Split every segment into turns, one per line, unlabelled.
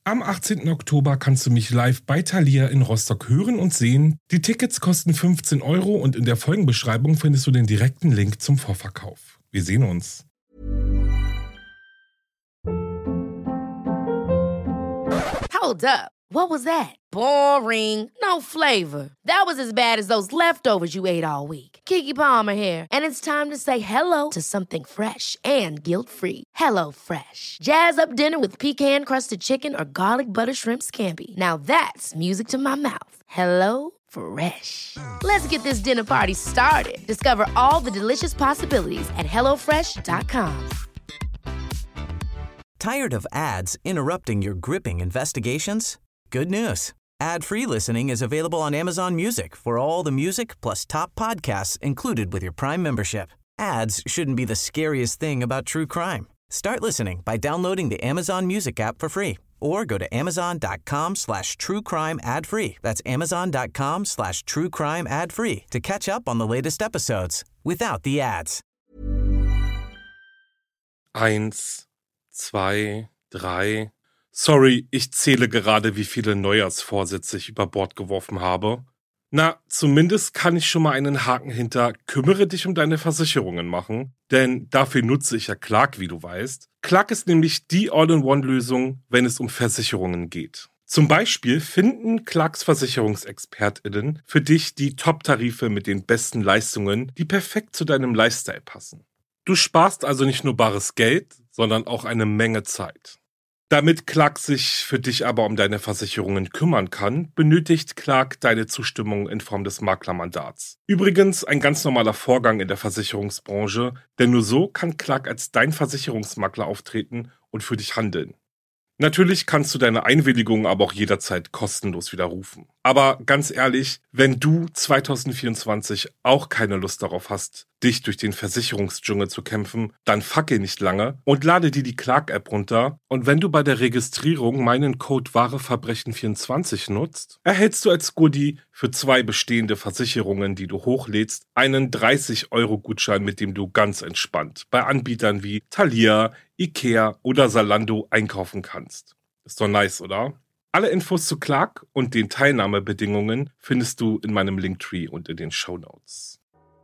Am 18. Oktober kannst du mich live bei Thalia in Rostock hören und sehen. Die Tickets kosten 15 Euro und in der Folgenbeschreibung findest du den direkten Link zum Vorverkauf. Wir sehen uns.
Hold up. What was that? Boring. No flavor. That was as bad as those leftovers you ate all week. Keke Palmer here, and it's time to say hello to something fresh and guilt-free. Hello Fresh. Jazz up dinner with pecan-crusted chicken or garlic butter shrimp scampi. Now that's music to my mouth. Hello Fresh. Let's get this dinner party started. Discover all the delicious possibilities at hellofresh.com.
Tired of ads interrupting your gripping investigations? Good news. Ad-free listening is available on Amazon Music for all the music plus top podcasts included with your Prime membership. Ads shouldn't be the scariest thing about true crime. Start listening by downloading the Amazon Music app for free or go to amazon.com/truecrime ad-free. That's amazon.com/truecrime ad-free to catch up on the latest episodes without the ads.
1, 2, 3. Sorry, ich zähle gerade, wie viele Neujahrsvorsätze ich über Bord geworfen habe. Na, zumindest kann ich schon mal einen Haken hinter kümmere dich um deine Versicherungen machen, denn dafür nutze ich ja Clark, wie du weißt. Clark ist nämlich die All-in-One-Lösung, wenn es um Versicherungen geht. Zum Beispiel finden Clarks VersicherungsexpertInnen für dich die Top-Tarife mit den besten Leistungen, die perfekt zu deinem Lifestyle passen. Du sparst also nicht nur bares Geld, sondern auch eine Menge Zeit. Damit Clark sich für dich aber um deine Versicherungen kümmern kann, benötigt Clark deine Zustimmung in Form des Maklermandats. Übrigens ein ganz normaler Vorgang in der Versicherungsbranche, denn nur so kann Clark als dein Versicherungsmakler auftreten und für dich handeln. Natürlich kannst du deine Einwilligung aber auch jederzeit kostenlos widerrufen. Aber ganz ehrlich, wenn du 2024 auch keine Lust darauf hast, dich durch den Versicherungsdschungel zu kämpfen, dann fackel nicht lange und lade dir die Clark-App runter. Und wenn du bei der Registrierung meinen Code WahreVerbrechen24 nutzt, erhältst du als Goodie für 2 bestehende Versicherungen, die du hochlädst, einen 30-Euro-Gutschein, mit dem du ganz entspannt bei Anbietern wie Thalia, Ikea oder Zalando einkaufen kannst. Ist doch nice, oder? Alle Infos zu Clark und den Teilnahmebedingungen findest du in meinem Linktree und in den Shownotes.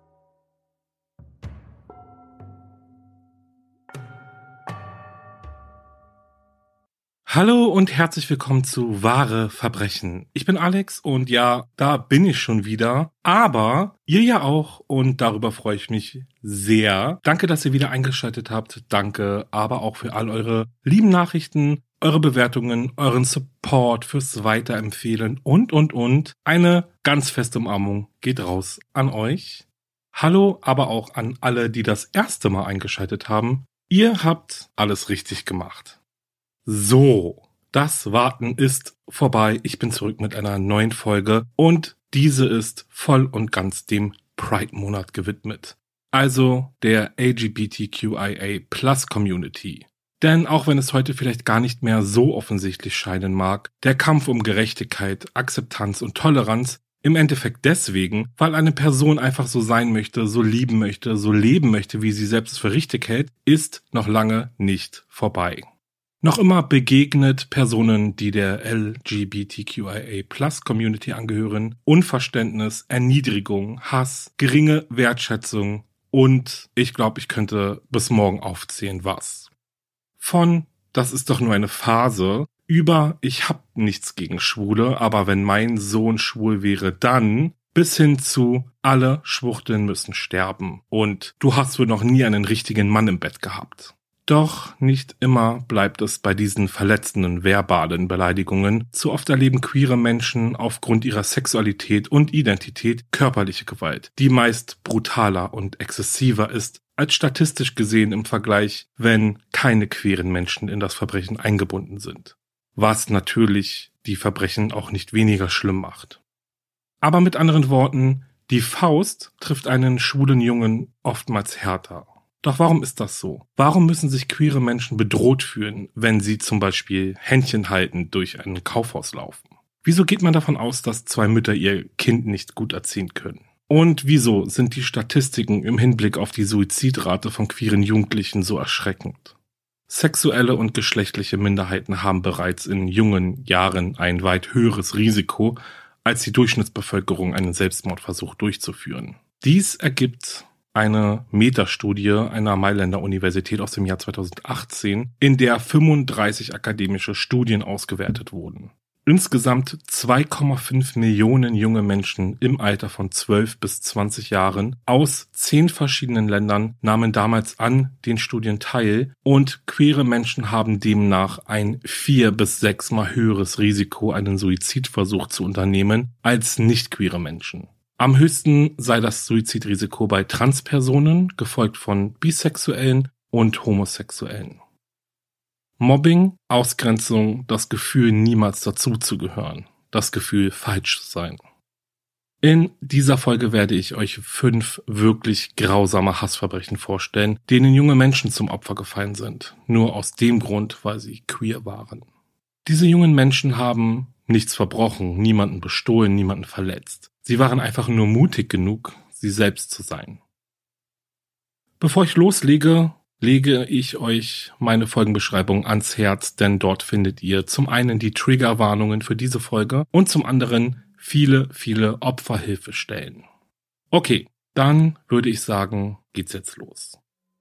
Hallo und herzlich willkommen zu Wahre Verbrechen. Ich bin Alex und ja, da bin ich schon wieder, aber ihr ja auch und darüber freue ich mich sehr. Danke, dass ihr wieder eingeschaltet habt. Danke aber auch für all eure lieben Nachrichten, eure Bewertungen, euren Support fürs Weiterempfehlen und. Eine ganz feste Umarmung geht raus an euch. Hallo aber auch an alle, die das erste Mal eingeschaltet haben. Ihr habt alles richtig gemacht. So, das Warten ist vorbei. Ich bin zurück mit einer neuen Folge und diese ist voll und ganz dem Pride-Monat gewidmet. Also der LGBTQIA+ Community. Denn auch wenn es heute vielleicht gar nicht mehr so offensichtlich scheinen mag, der Kampf um Gerechtigkeit, Akzeptanz und Toleranz im Endeffekt deswegen, weil eine Person einfach so sein möchte, so lieben möchte, so leben möchte, wie sie selbst für richtig hält, ist noch lange nicht vorbei. Noch immer begegnet Personen, die der LGBTQIA+ Community angehören, Unverständnis, Erniedrigung, Hass, geringe Wertschätzung und ich glaube, ich könnte bis morgen aufzählen, was. Von, das ist doch nur eine Phase, über, ich hab nichts gegen Schwule, aber wenn mein Sohn schwul wäre, dann, bis hin zu, alle Schwuchteln müssen sterben und du hast wohl noch nie einen richtigen Mann im Bett gehabt. Doch nicht immer bleibt es bei diesen verletzenden verbalen Beleidigungen. Zu oft erleben queere Menschen aufgrund ihrer Sexualität und Identität körperliche Gewalt, die meist brutaler und exzessiver ist, als statistisch gesehen im Vergleich, wenn keine queeren Menschen in das Verbrechen eingebunden sind. Was natürlich die Verbrechen auch nicht weniger schlimm macht. Aber mit anderen Worten, die Faust trifft einen schwulen Jungen oftmals härter. Doch warum ist das so? Warum müssen sich queere Menschen bedroht fühlen, wenn sie zum Beispiel Händchen haltend durch ein Kaufhaus laufen? Wieso geht man davon aus, dass 2 Mütter ihr Kind nicht gut erziehen können? Und wieso sind die Statistiken im Hinblick auf die Suizidrate von queeren Jugendlichen so erschreckend? Sexuelle und geschlechtliche Minderheiten haben bereits in jungen Jahren ein weit höheres Risiko, als die Durchschnittsbevölkerung einen Selbstmordversuch durchzuführen. Dies ergibt eine Metastudie einer Mailänder Universität aus dem Jahr 2018, in der 35 akademische Studien ausgewertet wurden. Insgesamt 2,5 Millionen junge Menschen im Alter von 12 bis 20 Jahren aus 10 verschiedenen Ländern nahmen damals an den Studien teil und queere Menschen haben demnach ein 4- bis 6-mal höheres Risiko, einen Suizidversuch zu unternehmen, als nicht-queere Menschen. Am höchsten sei das Suizidrisiko bei Transpersonen, gefolgt von Bisexuellen und Homosexuellen. Mobbing, Ausgrenzung, das Gefühl, niemals dazuzugehören, das Gefühl, falsch zu sein. In dieser Folge werde ich euch 5 wirklich grausame Hassverbrechen vorstellen, denen junge Menschen zum Opfer gefallen sind, nur aus dem Grund, weil sie queer waren. Diese jungen Menschen haben nichts verbrochen, niemanden bestohlen, niemanden verletzt. Sie waren einfach nur mutig genug, sie selbst zu sein. Bevor ich loslege, lege ich euch meine Folgenbeschreibung ans Herz, denn dort findet ihr zum einen die Triggerwarnungen für diese Folge und zum anderen viele, viele Opferhilfestellen. Okay, dann würde ich sagen, geht's jetzt los.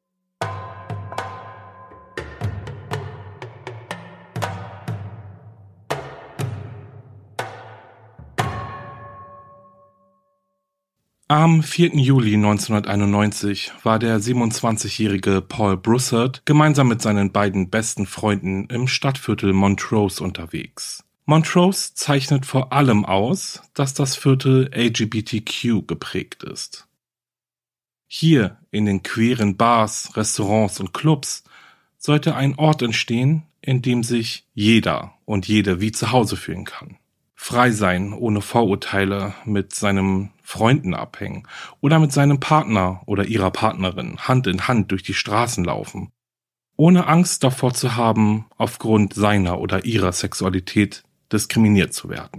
Am 4. Juli 1991 war der 27-jährige Paul Broussard gemeinsam mit seinen beiden besten Freunden im Stadtviertel Montrose unterwegs. Montrose zeichnet vor allem aus, dass das Viertel LGBTQ geprägt ist. Hier in den queeren Bars, Restaurants und Clubs sollte ein Ort entstehen, in dem sich jeder und jede wie zu Hause fühlen kann. Frei sein, ohne Vorurteile, mit seinen Freunden abhängen oder mit seinem Partner oder ihrer Partnerin Hand in Hand durch die Straßen laufen, ohne Angst davor zu haben, aufgrund seiner oder ihrer Sexualität diskriminiert zu werden.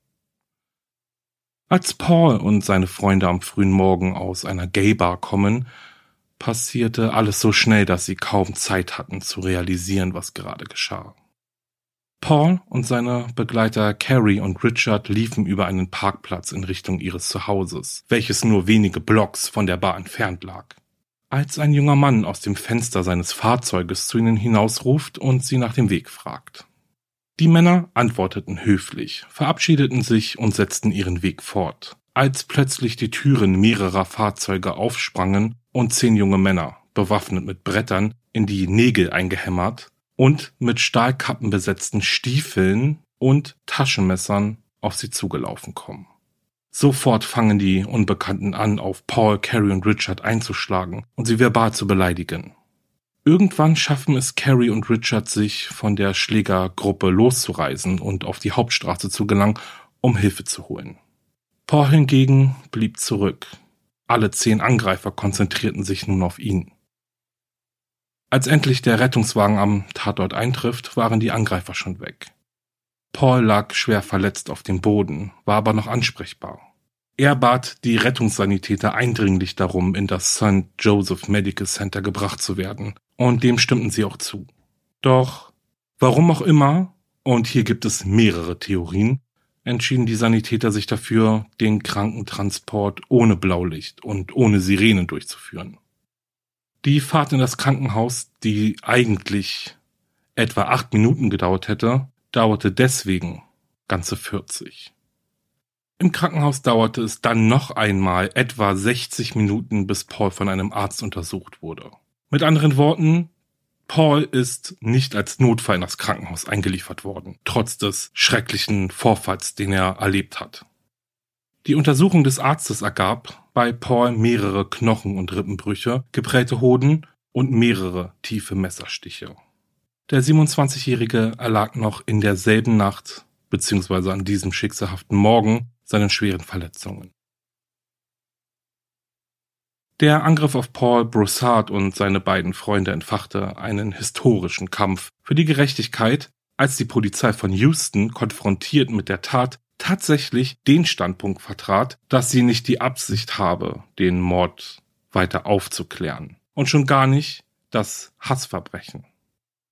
Als Paul und seine Freunde am frühen Morgen aus einer Gay-Bar kommen, passierte alles so schnell, dass sie kaum Zeit hatten zu realisieren, was gerade geschah. Paul und seine Begleiter Carrie und Richard liefen über einen Parkplatz in Richtung ihres Zuhauses, welches nur wenige Blocks von der Bar entfernt lag. Als ein junger Mann aus dem Fenster seines Fahrzeuges zu ihnen hinausruft und sie nach dem Weg fragt. Die Männer antworteten höflich, verabschiedeten sich und setzten ihren Weg fort, als plötzlich die Türen mehrerer Fahrzeuge aufsprangen und 10 junge Männer, bewaffnet mit Brettern, in die Nägel eingehämmert, und mit Stahlkappen besetzten Stiefeln und Taschenmessern auf sie zugelaufen kommen. Sofort fangen die Unbekannten an, auf Paul, Carrie und Richard einzuschlagen und sie verbal zu beleidigen. Irgendwann schaffen es Carrie und Richard, sich von der Schlägergruppe loszureißen und auf die Hauptstraße zu gelangen, um Hilfe zu holen. Paul hingegen blieb zurück. Alle 10 Angreifer konzentrierten sich nun auf ihn. Als endlich der Rettungswagen am Tatort eintrifft, waren die Angreifer schon weg. Paul lag schwer verletzt auf dem Boden, war aber noch ansprechbar. Er bat die Rettungssanitäter eindringlich darum, in das St. Joseph Medical Center gebracht zu werden, und dem stimmten sie auch zu. Doch, warum auch immer, und hier gibt es mehrere Theorien, entschieden die Sanitäter sich dafür, den Krankentransport ohne Blaulicht und ohne Sirenen durchzuführen. Die Fahrt in das Krankenhaus, die eigentlich etwa 8 Minuten gedauert hätte, dauerte deswegen ganze 40. Im Krankenhaus dauerte es dann noch einmal etwa 60 Minuten, bis Paul von einem Arzt untersucht wurde. Mit anderen Worten, Paul ist nicht als Notfall in das Krankenhaus eingeliefert worden, trotz des schrecklichen Vorfalls, den er erlebt hat. Die Untersuchung des Arztes ergab bei Paul mehrere Knochen- und Rippenbrüche, geprellte Hoden und mehrere tiefe Messerstiche. Der 27-Jährige erlag noch in derselben Nacht bzw. an diesem schicksalhaften Morgen seinen schweren Verletzungen. Der Angriff auf Paul Broussard und seine beiden Freunde entfachte einen historischen Kampf für die Gerechtigkeit, als die Polizei von Houston, konfrontiert mit der Tat, tatsächlich den Standpunkt vertrat, dass sie nicht die Absicht habe, den Mord weiter aufzuklären und schon gar nicht das Hassverbrechen.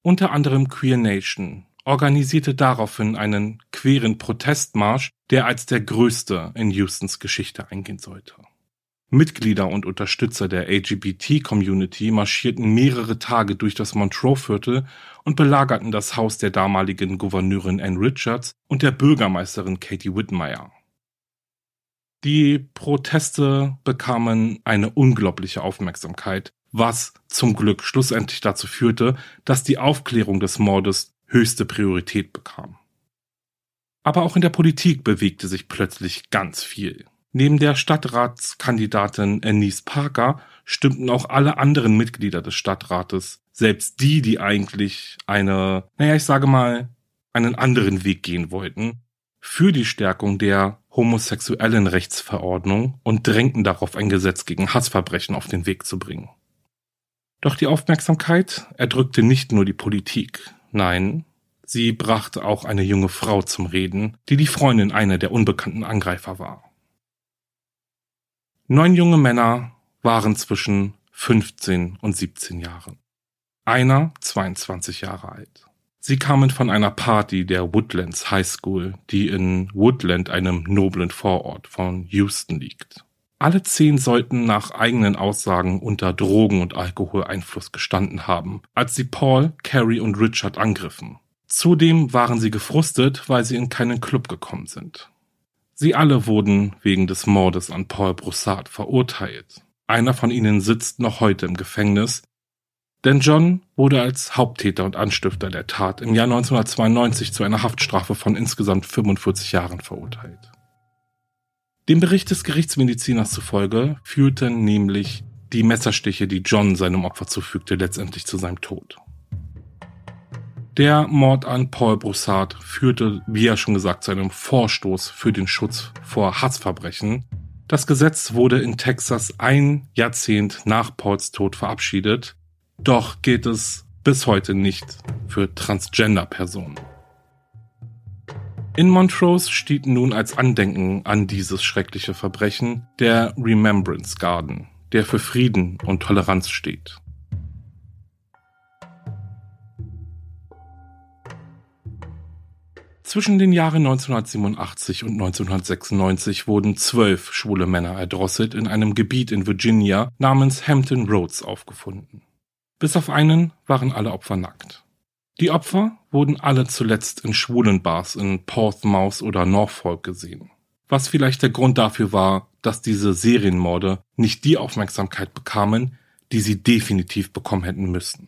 unter anderem Queer Nation, organisierte daraufhin einen queeren Protestmarsch, der als der größte in Houstons Geschichte eingehen sollte. Mitglieder und Unterstützer der LGBT-Community marschierten mehrere Tage durch das Montreux-Viertel und belagerten das Haus der damaligen Gouverneurin Ann Richards und der Bürgermeisterin Katie Whitmire. Die Proteste bekamen eine unglaubliche Aufmerksamkeit, was zum Glück schlussendlich dazu führte, dass die Aufklärung des Mordes höchste Priorität bekam. Aber auch in der Politik bewegte sich plötzlich ganz viel. Neben der Stadtratskandidatin Annise Parker stimmten auch alle anderen Mitglieder des Stadtrates, selbst die eigentlich einen anderen Weg gehen wollten, für die Stärkung der homosexuellen Rechtsverordnung und drängten darauf, ein Gesetz gegen Hassverbrechen auf den Weg zu bringen. Doch die Aufmerksamkeit erdrückte nicht nur die Politik, nein, sie brachte auch eine junge Frau zum Reden, die Freundin einer der unbekannten Angreifer war. 9 junge Männer waren zwischen 15 und 17 Jahren. Einer 22 Jahre alt. Sie kamen von einer Party der Woodlands High School, die in Woodland, einem noblen Vorort von Houston, liegt. Alle 10 sollten nach eigenen Aussagen unter Drogen- und Alkoholeinfluss gestanden haben, als sie Paul, Carrie und Richard angriffen. Zudem waren sie gefrustet, weil sie in keinen Club gekommen sind. Sie alle wurden wegen des Mordes an Paul Broussard verurteilt. Einer von ihnen sitzt noch heute im Gefängnis, denn John wurde als Haupttäter und Anstifter der Tat im Jahr 1992 zu einer Haftstrafe von insgesamt 45 Jahren verurteilt. Dem Bericht des Gerichtsmediziners zufolge führten nämlich die Messerstiche, die John seinem Opfer zufügte, letztendlich zu seinem Tod. Der Mord an Paul Broussard führte, wie ja schon gesagt, zu einem Vorstoß für den Schutz vor Hassverbrechen. Das Gesetz wurde in Texas ein Jahrzehnt nach Pauls Tod verabschiedet, doch gilt es bis heute nicht für Transgender-Personen. In Montrose steht nun als Andenken an dieses schreckliche Verbrechen der Remembrance Garden, der für Frieden und Toleranz steht. Zwischen den Jahren 1987 und 1996 wurden 12 schwule Männer erdrosselt in einem Gebiet in Virginia namens Hampton Roads aufgefunden. Bis auf einen waren alle Opfer nackt. Die Opfer wurden alle zuletzt in schwulen Bars in Portsmouth oder Norfolk gesehen. Was vielleicht der Grund dafür war, dass diese Serienmorde nicht die Aufmerksamkeit bekamen, die sie definitiv bekommen hätten müssen.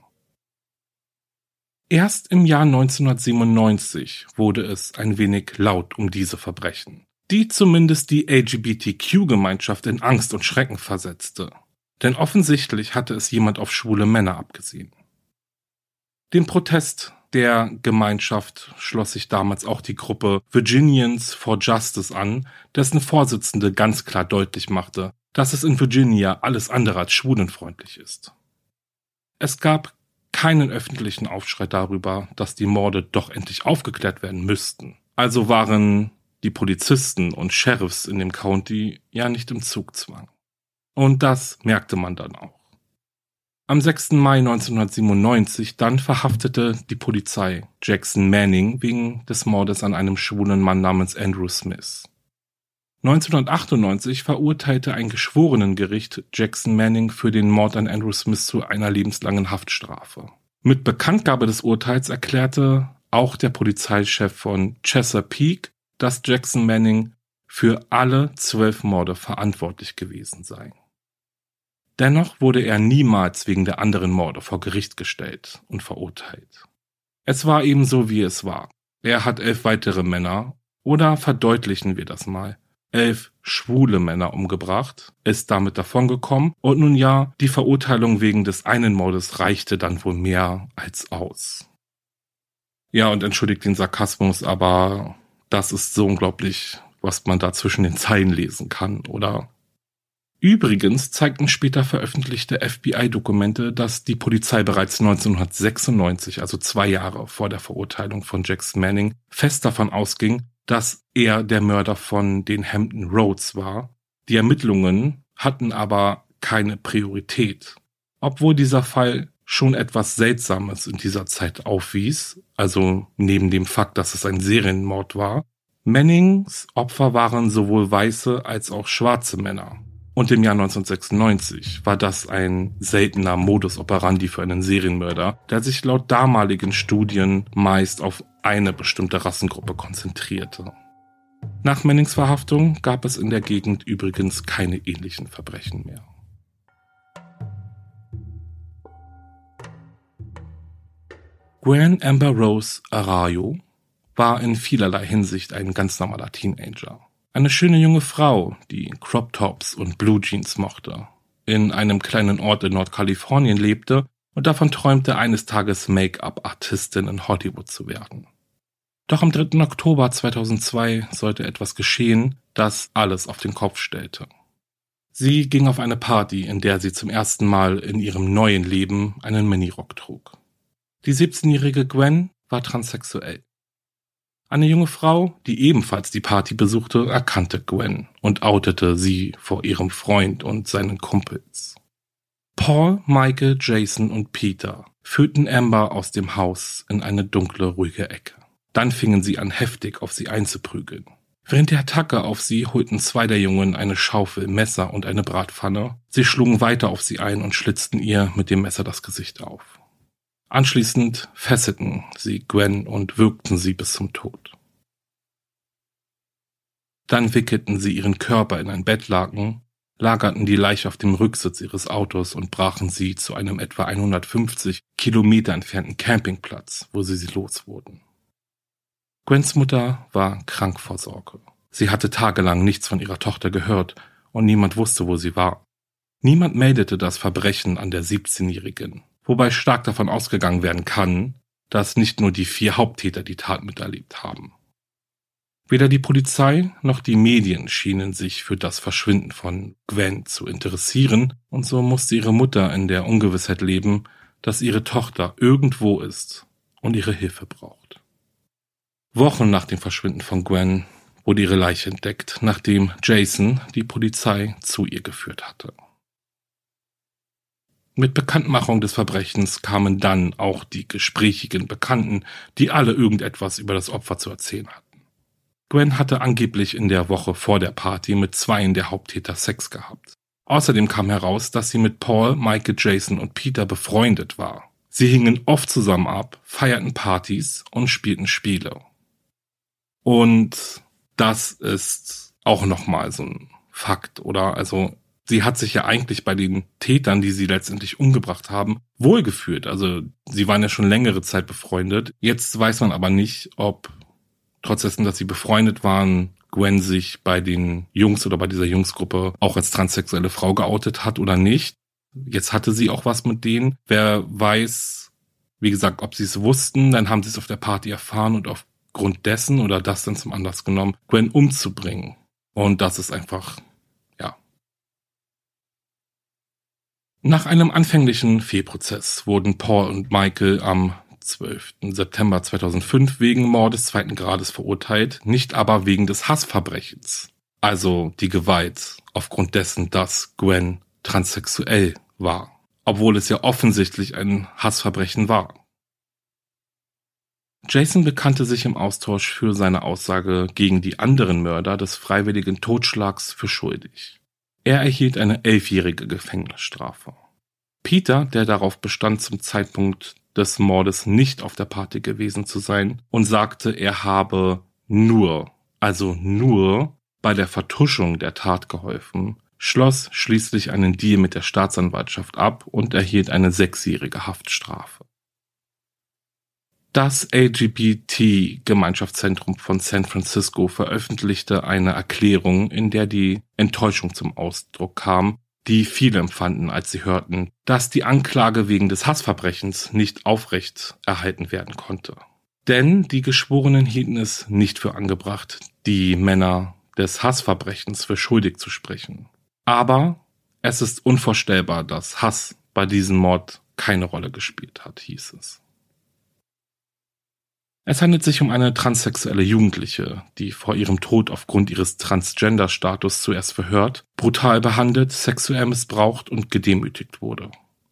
Erst im Jahr 1997 wurde es ein wenig laut um diese Verbrechen, die zumindest die LGBTQ-Gemeinschaft in Angst und Schrecken versetzte. Denn offensichtlich hatte es jemand auf schwule Männer abgesehen. Dem Protest der Gemeinschaft schloss sich damals auch die Gruppe Virginians for Justice an, dessen Vorsitzende ganz klar deutlich machte, dass es in Virginia alles andere als schwulenfreundlich ist. Es gab keinen öffentlichen Aufschrei darüber, dass die Morde doch endlich aufgeklärt werden müssten. Also waren die Polizisten und Sheriffs in dem County ja nicht im Zugzwang. Und das merkte man dann auch. Am 6. Mai 1997 dann verhaftete die Polizei Jackson Manning wegen des Mordes an einem schwulen Mann namens Andrew Smith. 1998 verurteilte ein Geschworenengericht Jackson Manning für den Mord an Andrew Smith zu einer lebenslangen Haftstrafe. Mit Bekanntgabe des Urteils erklärte auch der Polizeichef von Chesapeake, dass Jackson Manning für alle 12 Morde verantwortlich gewesen sei. Dennoch wurde er niemals wegen der anderen Morde vor Gericht gestellt und verurteilt. Es war eben so, wie es war. Er hat 11 weitere Männer, oder verdeutlichen wir das mal, 11 schwule Männer umgebracht, ist damit davongekommen und nun ja, die Verurteilung wegen des einen Mordes reichte dann wohl mehr als aus. Ja, und entschuldigt den Sarkasmus, aber das ist so unglaublich, was man da zwischen den Zeilen lesen kann, oder? Übrigens zeigten später veröffentlichte FBI-Dokumente, dass die Polizei bereits 1996, also 2 Jahre vor der Verurteilung von Jackson Manning, fest davon ausging, dass er der Mörder von den Hampton Roads war. Die Ermittlungen hatten aber keine Priorität, obwohl dieser Fall schon etwas Seltsames in dieser Zeit aufwies, also neben dem Fakt, dass es ein Serienmord war. Mannings Opfer waren sowohl weiße als auch schwarze Männer. Und im Jahr 1996 war das ein seltener Modus operandi für einen Serienmörder, der sich laut damaligen Studien meist auf eine bestimmte Rassengruppe konzentrierte. Nach Mannings Verhaftung gab es in der Gegend übrigens keine ähnlichen Verbrechen mehr. Gwen Amber Rose Arroyo war in vielerlei Hinsicht ein ganz normaler Teenager. Eine schöne junge Frau, die Crop Tops und Blue Jeans mochte, in einem kleinen Ort in Nordkalifornien lebte und davon träumte, eines Tages Make-up-Artistin in Hollywood zu werden. Doch am 3. Oktober 2002 sollte etwas geschehen, das alles auf den Kopf stellte. Sie ging auf eine Party, in der sie zum ersten Mal in ihrem neuen Leben einen Minirock trug. Die 17-jährige Gwen war transsexuell. Eine junge Frau, die ebenfalls die Party besuchte, erkannte Gwen und outete sie vor ihrem Freund und seinen Kumpels. Paul, Michael, Jason und Peter führten Amber aus dem Haus in eine dunkle, ruhige Ecke. Dann fingen sie an, heftig auf sie einzuprügeln. Während der Attacke auf sie holten 2 der Jungen eine Schaufel, Messer und eine Bratpfanne. Sie schlugen weiter auf sie ein und schlitzten ihr mit dem Messer das Gesicht auf. Anschließend fesselten sie Gwen und würgten sie bis zum Tod. Dann wickelten sie ihren Körper in ein Bettlaken, lagerten die Leiche auf dem Rücksitz ihres Autos und brachen sie zu einem etwa 150 Kilometer entfernten Campingplatz, wo sie loswurden. Gwens Mutter war krank vor Sorge. Sie hatte tagelang nichts von ihrer Tochter gehört und niemand wusste, wo sie war. Niemand meldete das Verbrechen an der 17-Jährigen. Wobei stark davon ausgegangen werden kann, dass nicht nur die 4 Haupttäter die Tat miterlebt haben. Weder die Polizei noch die Medien schienen sich für das Verschwinden von Gwen zu interessieren, und so musste ihre Mutter in der Ungewissheit leben, dass ihre Tochter irgendwo ist und ihre Hilfe braucht. Wochen nach dem Verschwinden von Gwen wurde ihre Leiche entdeckt, nachdem Jason die Polizei zu ihr geführt hatte. Mit Bekanntmachung des Verbrechens kamen dann auch die gesprächigen Bekannten, die alle irgendetwas über das Opfer zu erzählen hatten. Gwen hatte angeblich in der Woche vor der Party mit 2 der Haupttäter Sex gehabt. Außerdem kam heraus, dass sie mit Paul, Michael, Jason und Peter befreundet war. Sie hingen oft zusammen ab, feierten Partys und spielten Spiele. Und das ist auch nochmal so ein Fakt, oder? Also sie hat sich ja eigentlich bei den Tätern, die sie letztendlich umgebracht haben, wohlgefühlt. Also sie waren ja schon längere Zeit befreundet. Jetzt weiß man aber nicht, ob trotz dessen, dass sie befreundet waren, Gwen sich bei den Jungs oder bei dieser Jungsgruppe auch als transsexuelle Frau geoutet hat oder nicht. Jetzt hatte sie auch was mit denen. Wer weiß, wie gesagt, ob sie es wussten, dann haben sie es auf der Party erfahren und aufgrund dessen oder das dann zum Anlass genommen, Gwen umzubringen. Und das ist einfach, ja. Nach einem anfänglichen Fehlprozess wurden Paul und Michael am 12. September 2005 wegen Mordes 2. Grades verurteilt, nicht aber wegen des Hassverbrechens. Also die Gewalt aufgrund dessen, dass Gwen transsexuell war, obwohl es ja offensichtlich ein Hassverbrechen war. Jason bekannte sich im Austausch für seine Aussage gegen die anderen Mörder des freiwilligen Totschlags für schuldig. Er erhielt eine 11-jährige Gefängnisstrafe. Peter, der darauf bestand, zum Zeitpunkt des Mordes nicht auf der Party gewesen zu sein und sagte, er habe nur bei der Vertuschung der Tat geholfen, schloss schließlich einen Deal mit der Staatsanwaltschaft ab und erhielt eine 6-jährige Haftstrafe. Das LGBT-Gemeinschaftszentrum von San Francisco veröffentlichte eine Erklärung, in der die Enttäuschung zum Ausdruck kam, die viele empfanden, als sie hörten, dass die Anklage wegen des Hassverbrechens nicht aufrecht erhalten werden konnte. Denn die Geschworenen hielten es nicht für angebracht, die Männer des Hassverbrechens für schuldig zu sprechen. Aber es ist unvorstellbar, dass Hass bei diesem Mord keine Rolle gespielt hat, hieß es. Es handelt sich um eine transsexuelle Jugendliche, die vor ihrem Tod aufgrund ihres Transgender-Status zuerst verhört, brutal behandelt, sexuell missbraucht und gedemütigt wurde.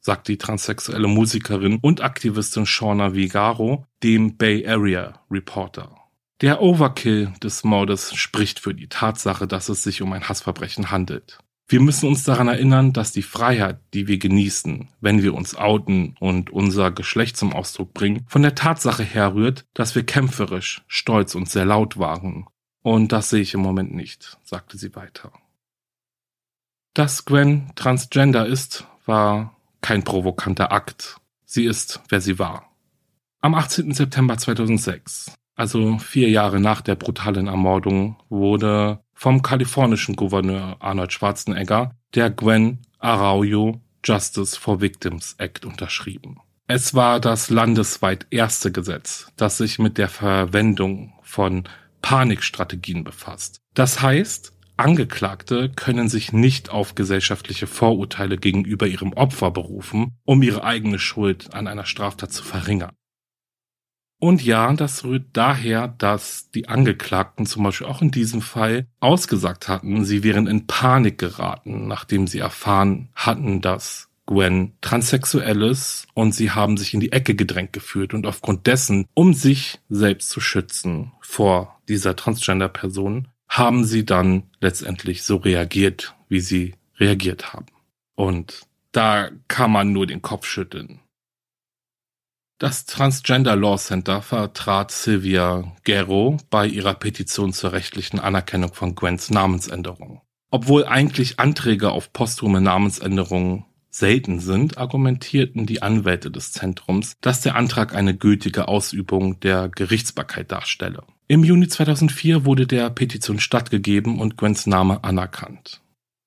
sagt die transsexuelle Musikerin und Aktivistin Shauna Vigaro dem Bay Area Reporter. Der Overkill des Mordes spricht für die Tatsache, dass es sich um ein Hassverbrechen handelt. Wir müssen uns daran erinnern, dass die Freiheit, die wir genießen, wenn wir uns outen und unser Geschlecht zum Ausdruck bringen, von der Tatsache herrührt, dass wir kämpferisch, stolz und sehr laut waren. Und das sehe ich im Moment nicht, sagte sie weiter. Dass Gwen transgender ist, war kein provokanter Akt. Sie ist, wer sie war. Am 18. September 2006, also 4 Jahre nach der brutalen Ermordung, wurde vom kalifornischen Gouverneur Arnold Schwarzenegger der Gwen Arroyo Justice for Victims Act unterschrieben. Es war das landesweit erste Gesetz, das sich mit der Verwendung von Panikstrategien befasst. Das heißt, Angeklagte können sich nicht auf gesellschaftliche Vorurteile gegenüber ihrem Opfer berufen, um ihre eigene Schuld an einer Straftat zu verringern. Und ja, das rührt daher, dass die Angeklagten zum Beispiel auch in diesem Fall ausgesagt hatten, sie wären in Panik geraten, nachdem sie erfahren hatten, dass Gwen transsexuell ist, und sie haben sich in die Ecke gedrängt gefühlt und aufgrund dessen, um sich selbst zu schützen vor dieser Transgender-Person, haben sie dann letztendlich so reagiert, wie sie reagiert haben. Und da kann man nur den Kopf schütteln. Das Transgender Law Center vertrat Sylvia Guerro bei ihrer Petition zur rechtlichen Anerkennung von Gwens Namensänderung. Obwohl eigentlich Anträge auf posthume Namensänderungen selten sind, argumentierten die Anwälte des Zentrums, dass der Antrag eine gültige Ausübung der Gerichtsbarkeit darstelle. Im Juni 2004 wurde der Petition stattgegeben und Gwens Name anerkannt.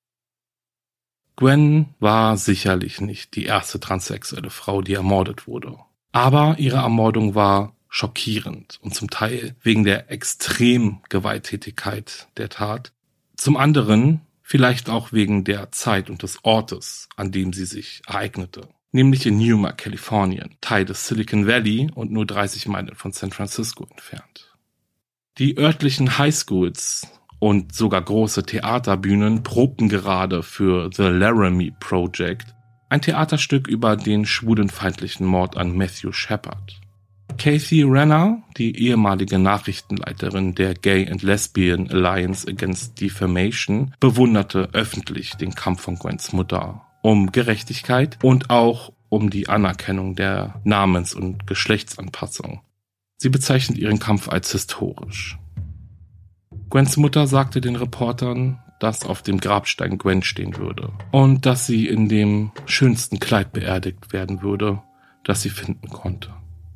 Gwen war sicherlich nicht die erste transsexuelle Frau, die ermordet wurde. Aber ihre Ermordung war schockierend und zum Teil wegen der extremen Gewalttätigkeit der Tat. Zum anderen vielleicht auch wegen der Zeit und des Ortes, an dem sie sich ereignete. Nämlich in Yuma, Kalifornien, Teil des Silicon Valley und nur 30 Meilen von San Francisco entfernt. Die örtlichen Highschools und sogar große Theaterbühnen probten gerade für The Laramie Project, ein Theaterstück über den schwulenfeindlichen Mord an Matthew Shepard. Kathy Renner, die ehemalige Nachrichtenleiterin der Gay and Lesbian Alliance Against Defamation, bewunderte öffentlich den Kampf von Gwens Mutter um Gerechtigkeit und auch um die Anerkennung der Namens- und Geschlechtsanpassung. Sie bezeichnet ihren Kampf als historisch. Gwens Mutter sagte den Reportern, dass auf dem Grabstein Gwen stehen würde und dass sie in dem schönsten Kleid beerdigt werden würde, das sie finden konnte.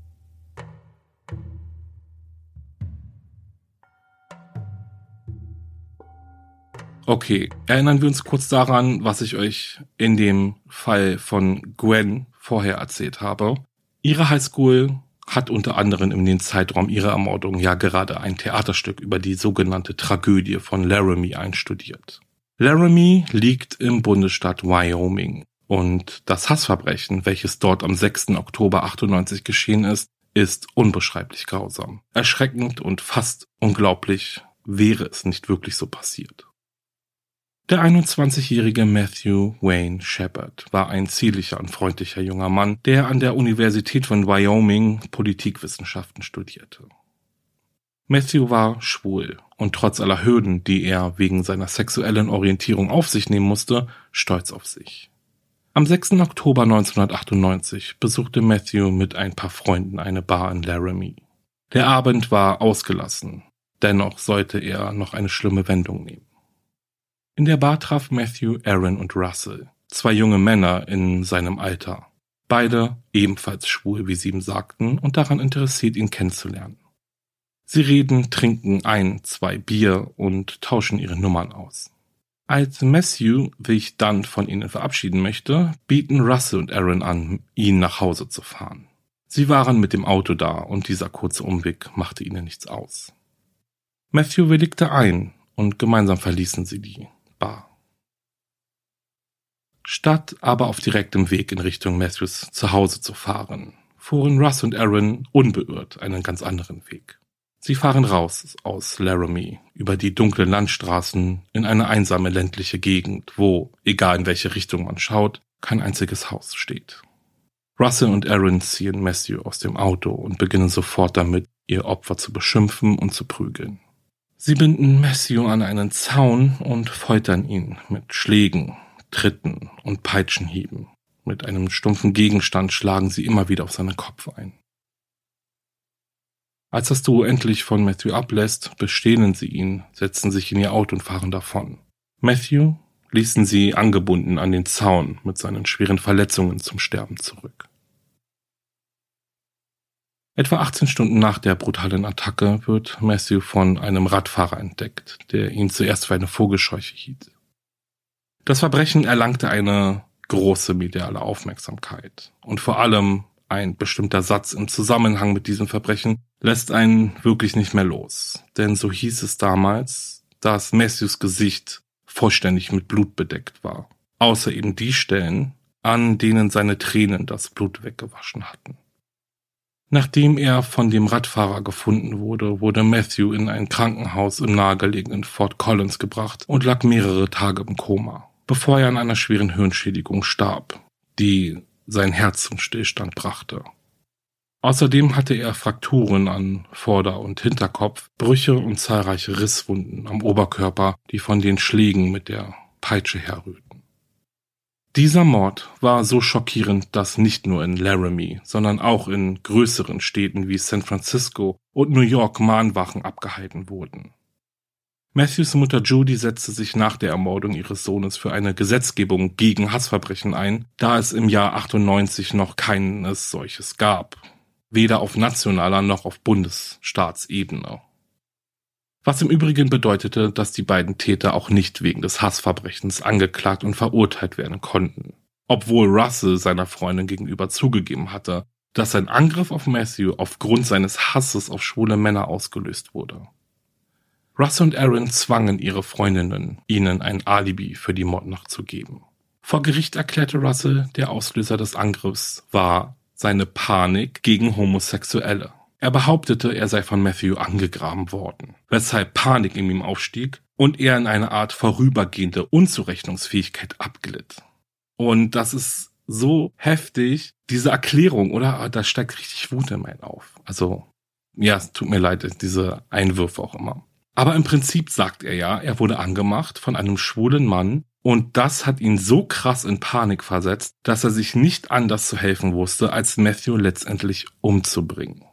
Okay, erinnern wir uns kurz daran, was ich euch in dem Fall von Gwen vorher erzählt habe. Ihre Highschool hat unter anderem in den Zeitraum ihrer Ermordung ja gerade ein Theaterstück über die sogenannte Tragödie von Laramie einstudiert. Laramie liegt im Bundesstaat Wyoming und das Hassverbrechen, welches dort am 6. Oktober 98 geschehen ist unbeschreiblich grausam. Erschreckend und fast unglaublich wäre es nicht wirklich so passiert. Der 21-jährige Matthew Wayne Shepard war ein zierlicher und freundlicher junger Mann, der an der Universität von Wyoming Politikwissenschaften studierte. Matthew war schwul und trotz aller Hürden, die er wegen seiner sexuellen Orientierung auf sich nehmen musste, stolz auf sich. Am 6. Oktober 1998 besuchte Matthew mit ein paar Freunden eine Bar in Laramie. Der Abend war ausgelassen, dennoch sollte er noch eine schlimme Wendung nehmen. In der Bar traf Matthew Aaron und Russell, 2 junge Männer in seinem Alter. Beide ebenfalls schwul, wie sie ihm sagten, und daran interessiert, ihn kennenzulernen. Sie reden, trinken 1, 2 Bier und tauschen ihre Nummern aus. Als Matthew sich dann von ihnen verabschieden möchte, bieten Russell und Aaron an, ihn nach Hause zu fahren. Sie waren mit dem Auto da und dieser kurze Umweg machte ihnen nichts aus. Matthew willigte ein und gemeinsam verließen sie die Bar. Statt aber auf direktem Weg in Richtung Matthews Zuhause zu fahren, fuhren Russ und Aaron unbeirrt einen ganz anderen Weg. Sie fahren raus aus Laramie, über die dunklen Landstraßen in eine einsame ländliche Gegend, wo, egal in welche Richtung man schaut, kein einziges Haus steht. Russell und Aaron ziehen Matthew aus dem Auto und beginnen sofort damit, ihr Opfer zu beschimpfen und zu prügeln. Sie binden Matthew an einen Zaun und foltern ihn mit Schlägen, Tritten und Peitschenhieben. Mit einem stumpfen Gegenstand schlagen sie immer wieder auf seinen Kopf ein. Als das Duo endlich von Matthew ablässt, bestehlen sie ihn, setzen sich in ihr Auto und fahren davon. Matthew ließen sie angebunden an den Zaun mit seinen schweren Verletzungen zum Sterben zurück. Etwa 18 Stunden nach der brutalen Attacke wird Matthew von einem Radfahrer entdeckt, der ihn zuerst für eine Vogelscheuche hielt. Das Verbrechen erlangte eine große mediale Aufmerksamkeit und vor allem ein bestimmter Satz im Zusammenhang mit diesem Verbrechen lässt einen wirklich nicht mehr los. Denn so hieß es damals, dass Matthews Gesicht vollständig mit Blut bedeckt war. Außer eben die Stellen, an denen seine Tränen das Blut weggewaschen hatten. Nachdem er von dem Radfahrer gefunden wurde, wurde Matthew in ein Krankenhaus im nahegelegenen Fort Collins gebracht und lag mehrere Tage im Koma, bevor er an einer schweren Hirnschädigung starb, die sein Herz zum Stillstand brachte. Außerdem hatte er Frakturen an Vorder- und Hinterkopf, Brüche und zahlreiche Risswunden am Oberkörper, die von den Schlägen mit der Peitsche herrührten. Dieser Mord war so schockierend, dass nicht nur in Laramie, sondern auch in größeren Städten wie San Francisco und New York Mahnwachen abgehalten wurden. Matthews Mutter Judy setzte sich nach der Ermordung ihres Sohnes für eine Gesetzgebung gegen Hassverbrechen ein, da es im Jahr 98 noch keines solches gab, weder auf nationaler noch auf Bundesstaatsebene. Was im Übrigen bedeutete, dass die beiden Täter auch nicht wegen des Hassverbrechens angeklagt und verurteilt werden konnten, obwohl Russell seiner Freundin gegenüber zugegeben hatte, dass sein Angriff auf Matthew aufgrund seines Hasses auf schwule Männer ausgelöst wurde. Russell und Aaron zwangen ihre Freundinnen, ihnen ein Alibi für die Mordnacht zu geben. Vor Gericht erklärte Russell, der Auslöser des Angriffs war seine Panik gegen Homosexuelle. Er behauptete, er sei von Matthew angegraben worden, weshalb Panik in ihm aufstieg und er in eine Art vorübergehende Unzurechnungsfähigkeit abglitt. Und das ist so heftig, diese Erklärung, oder? Da steigt richtig Wut in meinen auf. Also, ja, es tut mir leid, diese Einwürfe auch immer. Aber im Prinzip sagt er ja, er wurde angemacht von einem schwulen Mann und das hat ihn so krass in Panik versetzt, dass er sich nicht anders zu helfen wusste, als Matthew letztendlich umzubringen.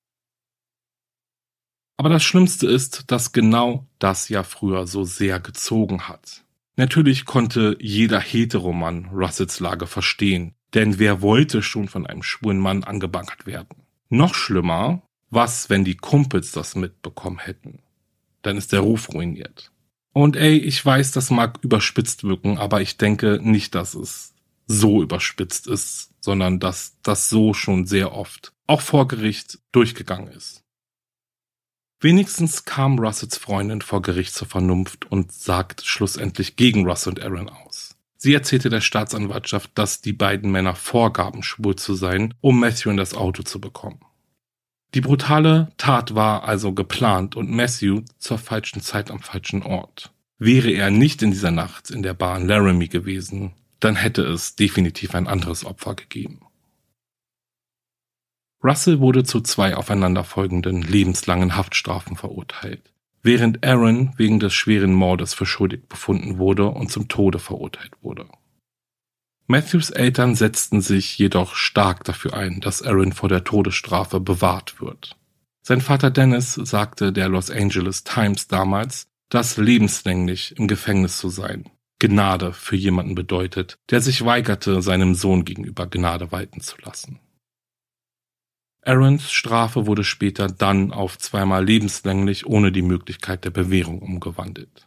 Aber das Schlimmste ist, dass genau das ja früher so sehr gezogen hat. Natürlich konnte jeder Heteromann Russells Lage verstehen, denn wer wollte schon von einem schwulen Mann angebaggert werden? Noch schlimmer, was, wenn die Kumpels das mitbekommen hätten? Dann ist der Ruf ruiniert. Und ich weiß, das mag überspitzt wirken, aber ich denke nicht, dass es so überspitzt ist, sondern dass das so schon sehr oft, auch vor Gericht, durchgegangen ist. Wenigstens kam Russells Freundin vor Gericht zur Vernunft und sagt schlussendlich gegen Russell und Aaron aus. Sie erzählte der Staatsanwaltschaft, dass die beiden Männer vorgaben, schwul zu sein, um Matthew in das Auto zu bekommen. Die brutale Tat war also geplant und Matthew zur falschen Zeit am falschen Ort. Wäre er nicht in dieser Nacht in der Bar in Laramie gewesen, dann hätte es definitiv ein anderes Opfer gegeben. Russell wurde zu 2 aufeinanderfolgenden lebenslangen Haftstrafen verurteilt, während Aaron wegen des schweren Mordes für schuldig befunden wurde und zum Tode verurteilt wurde. Matthews Eltern setzten sich jedoch stark dafür ein, dass Aaron vor der Todesstrafe bewahrt wird. Sein Vater Dennis sagte der Los Angeles Times damals, dass lebenslänglich im Gefängnis zu sein Gnade für jemanden bedeutet, der sich weigerte, seinem Sohn gegenüber Gnade walten zu lassen. Aarons Strafe wurde später dann auf 2-mal lebenslänglich ohne die Möglichkeit der Bewährung umgewandelt.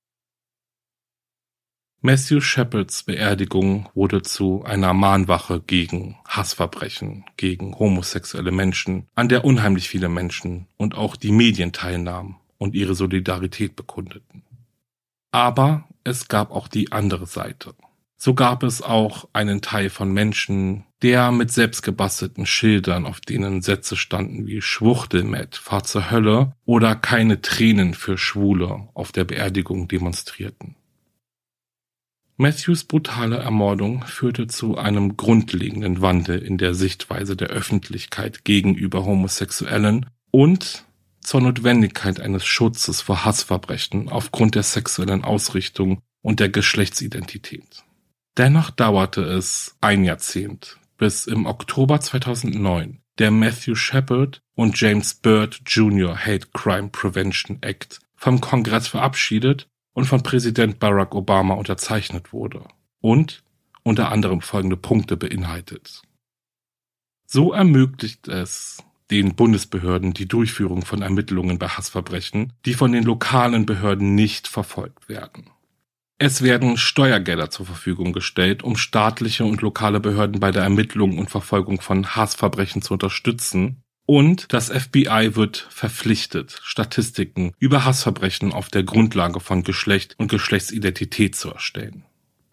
Matthew Shepards Beerdigung wurde zu einer Mahnwache gegen Hassverbrechen, gegen homosexuelle Menschen, an der unheimlich viele Menschen und auch die Medien teilnahmen und ihre Solidarität bekundeten. Aber es gab auch die andere Seite. So gab es auch einen Teil von Menschen, der mit selbstgebastelten Schildern, auf denen Sätze standen wie Schwuchtel, Matt, fahr zur Hölle oder keine Tränen für Schwule, auf der Beerdigung demonstrierten. Matthews brutale Ermordung führte zu einem grundlegenden Wandel in der Sichtweise der Öffentlichkeit gegenüber Homosexuellen und zur Notwendigkeit eines Schutzes vor Hassverbrechen aufgrund der sexuellen Ausrichtung und der Geschlechtsidentität. Dennoch dauerte es ein Jahrzehnt, bis im Oktober 2009 der Matthew Shepard und James Byrd Jr. Hate Crime Prevention Act vom Kongress verabschiedet und von Präsident Barack Obama unterzeichnet wurde und unter anderem folgende Punkte beinhaltet. So ermöglicht es den Bundesbehörden die Durchführung von Ermittlungen bei Hassverbrechen, die von den lokalen Behörden nicht verfolgt werden. Es werden Steuergelder zur Verfügung gestellt, um staatliche und lokale Behörden bei der Ermittlung und Verfolgung von Hassverbrechen zu unterstützen. Und das FBI wird verpflichtet, Statistiken über Hassverbrechen auf der Grundlage von Geschlecht und Geschlechtsidentität zu erstellen.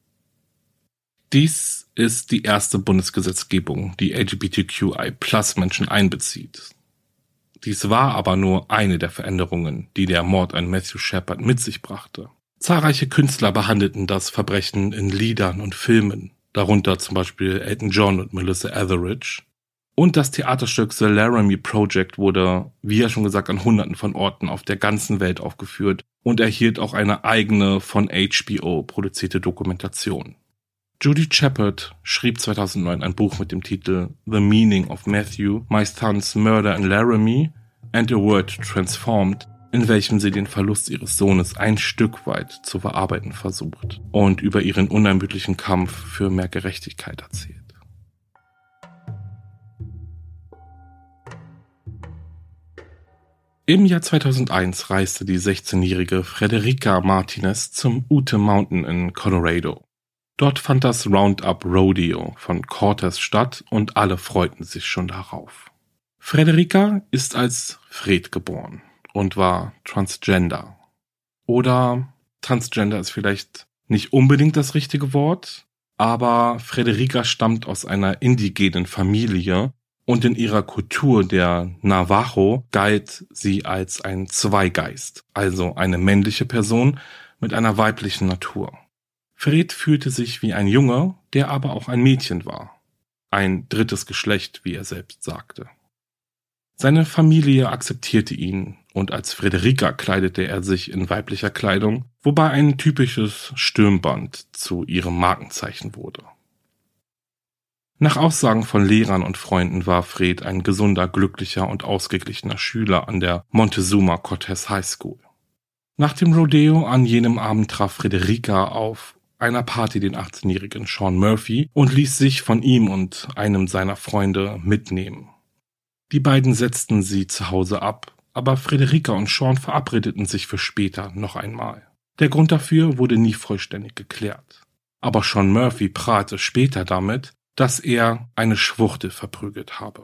Dies ist die erste Bundesgesetzgebung, die LGBTQI+-Menschen einbezieht. Dies war aber nur eine der Veränderungen, die der Mord an Matthew Shepard mit sich brachte. Zahlreiche Künstler behandelten das Verbrechen in Liedern und Filmen, darunter zum Beispiel Elton John und Melissa Etheridge. Und das Theaterstück The Laramie Project wurde, wie ja schon gesagt, an Hunderten von Orten auf der ganzen Welt aufgeführt und erhielt auch eine eigene von HBO produzierte Dokumentation. Judy Shepard schrieb 2009 ein Buch mit dem Titel The Meaning of Matthew, My Son's Murder in Laramie and a World Transformed, in welchem sie den Verlust ihres Sohnes ein Stück weit zu verarbeiten versucht und über ihren unermüdlichen Kampf für mehr Gerechtigkeit erzählt. Im Jahr 2001 reiste die 16-jährige Frederica Martinez zum Ute Mountain in Colorado. Dort fand das Roundup Rodeo von Cortez statt und alle freuten sich schon darauf. Frederica ist als Fred geboren und war Transgender. Oder Transgender ist vielleicht nicht unbedingt das richtige Wort, aber Frederica stammt aus einer indigenen Familie und in ihrer Kultur der Navajo galt sie als ein Zweigeist, also eine männliche Person mit einer weiblichen Natur. Fred fühlte sich wie ein Junge, der aber auch ein Mädchen war. Ein drittes Geschlecht, wie er selbst sagte. Seine Familie akzeptierte ihn und als Frederica kleidete er sich in weiblicher Kleidung, wobei ein typisches Stirnband zu ihrem Markenzeichen wurde. Nach Aussagen von Lehrern und Freunden war Fred ein gesunder, glücklicher und ausgeglichener Schüler an der Montezuma Cortez High School. Nach dem Rodeo an jenem Abend traf Frederica auf einer Party den 18-jährigen Sean Murphy und ließ sich von ihm und einem seiner Freunde mitnehmen. Die beiden setzten sie zu Hause ab, aber Frederica und Sean verabredeten sich für später noch einmal. Der Grund dafür wurde nie vollständig geklärt. Aber Sean Murphy prahlte später damit, dass er eine Schwuchtel verprügelt habe.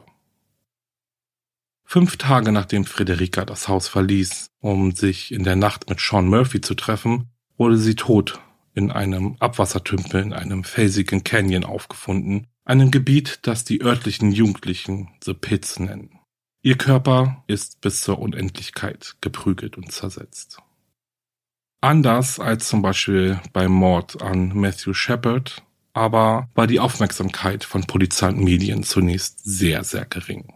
5 Tage nachdem Frederica das Haus verließ, um sich in der Nacht mit Sean Murphy zu treffen, wurde sie tot in einem Abwassertümpel in einem felsigen Canyon aufgefunden, einem Gebiet, das die örtlichen Jugendlichen The Pits nennen. Ihr Körper ist bis zur Unendlichkeit geprügelt und zersetzt. Anders als zum Beispiel beim Mord an Matthew Shepard, aber war die Aufmerksamkeit von Polizei und Medien zunächst sehr, sehr gering.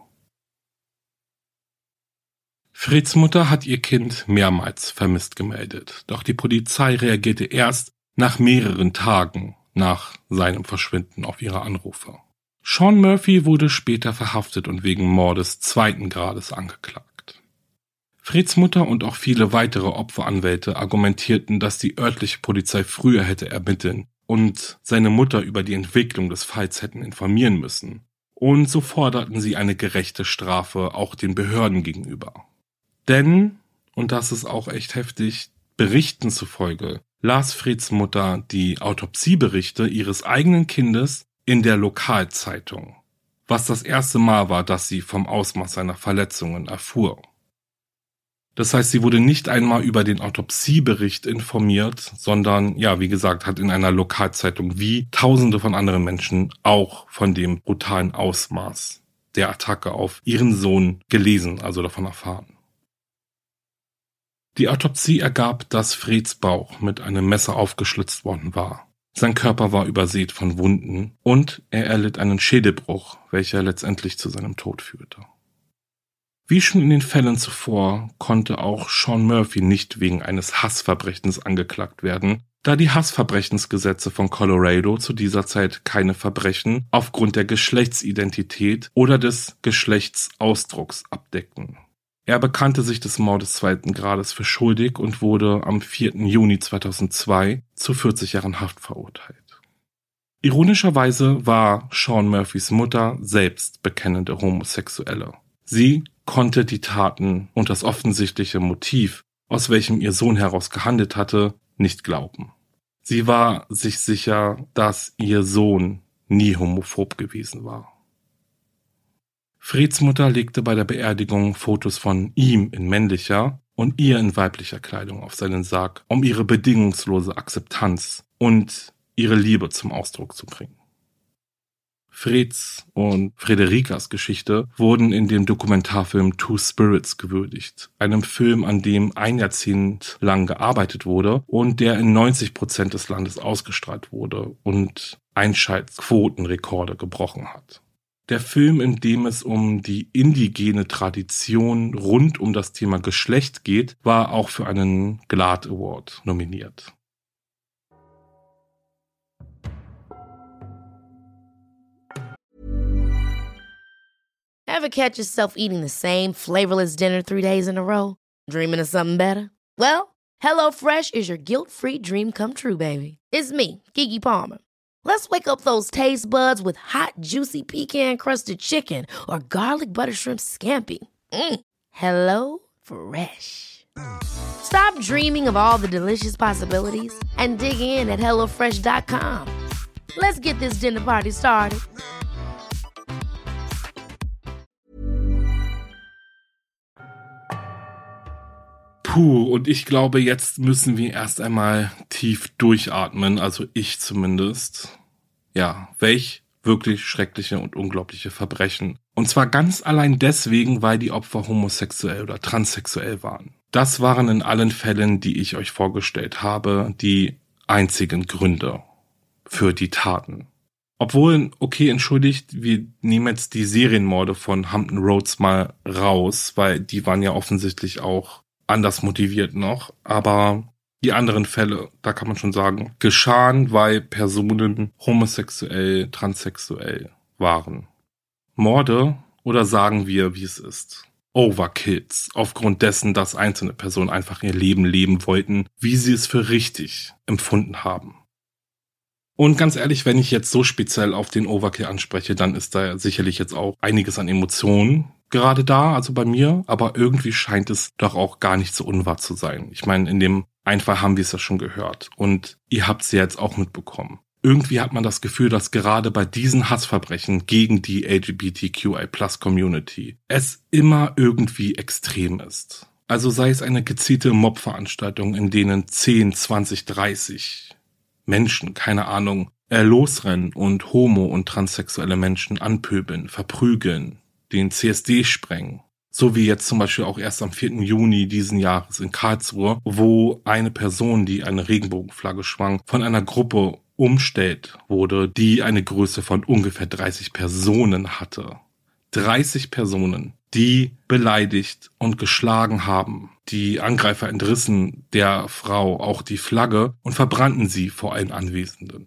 Freds Mutter hat ihr Kind mehrmals vermisst gemeldet, doch die Polizei reagierte erst nach mehreren Tagen nach seinem Verschwinden auf ihre Anrufe. Sean Murphy wurde später verhaftet und wegen Mordes 2. Grades angeklagt. Freds Mutter und auch viele weitere Opferanwälte argumentierten, dass die örtliche Polizei früher hätte ermitteln und seine Mutter über die Entwicklung des Falls hätten informieren müssen. Und so forderten sie eine gerechte Strafe auch den Behörden gegenüber. Denn, und das ist auch echt heftig, Berichten zufolge las Freds Mutter die Autopsieberichte ihres eigenen Kindes in der Lokalzeitung, was das erste Mal war, dass sie vom Ausmaß seiner Verletzungen erfuhr. Das heißt, sie wurde nicht einmal über den Autopsiebericht informiert, sondern, ja, wie gesagt, hat in einer Lokalzeitung wie Tausende von anderen Menschen auch von dem brutalen Ausmaß der Attacke auf ihren Sohn gelesen, also davon erfahren. Die Autopsie ergab, dass Freds Bauch mit einem Messer aufgeschlitzt worden war. Sein Körper war übersät von Wunden und er erlitt einen Schädelbruch, welcher letztendlich zu seinem Tod führte. Wie schon in den Fällen zuvor konnte auch Sean Murphy nicht wegen eines Hassverbrechens angeklagt werden, da die Hassverbrechensgesetze von Colorado zu dieser Zeit keine Verbrechen aufgrund der Geschlechtsidentität oder des Geschlechtsausdrucks abdeckten. Er bekannte sich des Mordes 2. Grades für schuldig und wurde am 4. Juni 2002 zu 40 Jahren Haft verurteilt. Ironischerweise war Sean Murphys Mutter selbst bekennende Homosexuelle. Sie konnte die Taten und das offensichtliche Motiv, aus welchem ihr Sohn heraus gehandelt hatte, nicht glauben. Sie war sich sicher, dass ihr Sohn nie homophob gewesen war. Freds Mutter legte bei der Beerdigung Fotos von ihm in männlicher und ihr in weiblicher Kleidung auf seinen Sarg, um ihre bedingungslose Akzeptanz und ihre Liebe zum Ausdruck zu bringen. Freds und Frederikas Geschichte wurden in dem Dokumentarfilm Two Spirits gewürdigt, einem Film, an dem 1 Jahrzehnt lang gearbeitet wurde und der in 90% des Landes ausgestrahlt wurde und Einschaltquotenrekorde gebrochen hat. Der Film, in dem es um die indigene Tradition rund um das Thema Geschlecht geht, war auch für einen GLAAD Award nominiert.
Ever catch yourself eating the same flavorless dinner 3 days in a row? Dreaming of something better? Well, HelloFresh is your guilt-free dream come true, baby. It's me, Keke Palmer. Let's wake up those taste buds with hot, juicy pecan-crusted chicken or garlic butter shrimp scampi. Hello Fresh. Stop dreaming of all the delicious possibilities and dig in at HelloFresh.com. Let's get this dinner party started.
Und ich glaube, jetzt müssen wir erst einmal tief durchatmen, also ich zumindest. Ja, welch wirklich schreckliche und unglaubliche Verbrechen. Und zwar ganz allein deswegen, weil die Opfer homosexuell oder transsexuell waren. Das waren in allen Fällen, die ich euch vorgestellt habe, die einzigen Gründe für die Taten. Obwohl, okay, entschuldigt, wir nehmen jetzt die Serienmorde von Hampton Roads mal raus, weil die waren ja offensichtlich auch anders motiviert noch, aber die anderen Fälle, da kann man schon sagen, geschahen, weil Personen homosexuell, transsexuell waren. Morde, oder sagen wir, wie es ist, Overkills, aufgrund dessen, dass einzelne Personen einfach ihr Leben leben wollten, wie sie es für richtig empfunden haben. Und ganz ehrlich, wenn ich jetzt so speziell auf den Overkill anspreche, dann ist da sicherlich jetzt auch einiges an Emotionen gerade da, also bei mir, aber irgendwie scheint es doch auch gar nicht so unwahr zu sein. Ich meine, in dem einen Fall haben wir es ja schon gehört und ihr habt es ja jetzt auch mitbekommen. Irgendwie hat man das Gefühl, dass gerade bei diesen Hassverbrechen gegen die LGBTQI+-Community es immer irgendwie extrem ist. Also sei es eine gezielte Mob-Veranstaltung, in denen 10, 20, 30 Menschen, keine Ahnung, losrennen und homo- und transsexuelle Menschen anpöbeln, verprügeln, den CSD sprengen. So wie jetzt zum Beispiel auch erst am 4. Juni diesen Jahres in Karlsruhe, wo eine Person, die eine Regenbogenflagge schwang, von einer Gruppe umstellt wurde, die eine Größe von ungefähr 30 Personen hatte. 30 Personen, die beleidigt und geschlagen haben. Die Angreifer entrissen der Frau auch die Flagge und verbrannten sie vor allen Anwesenden.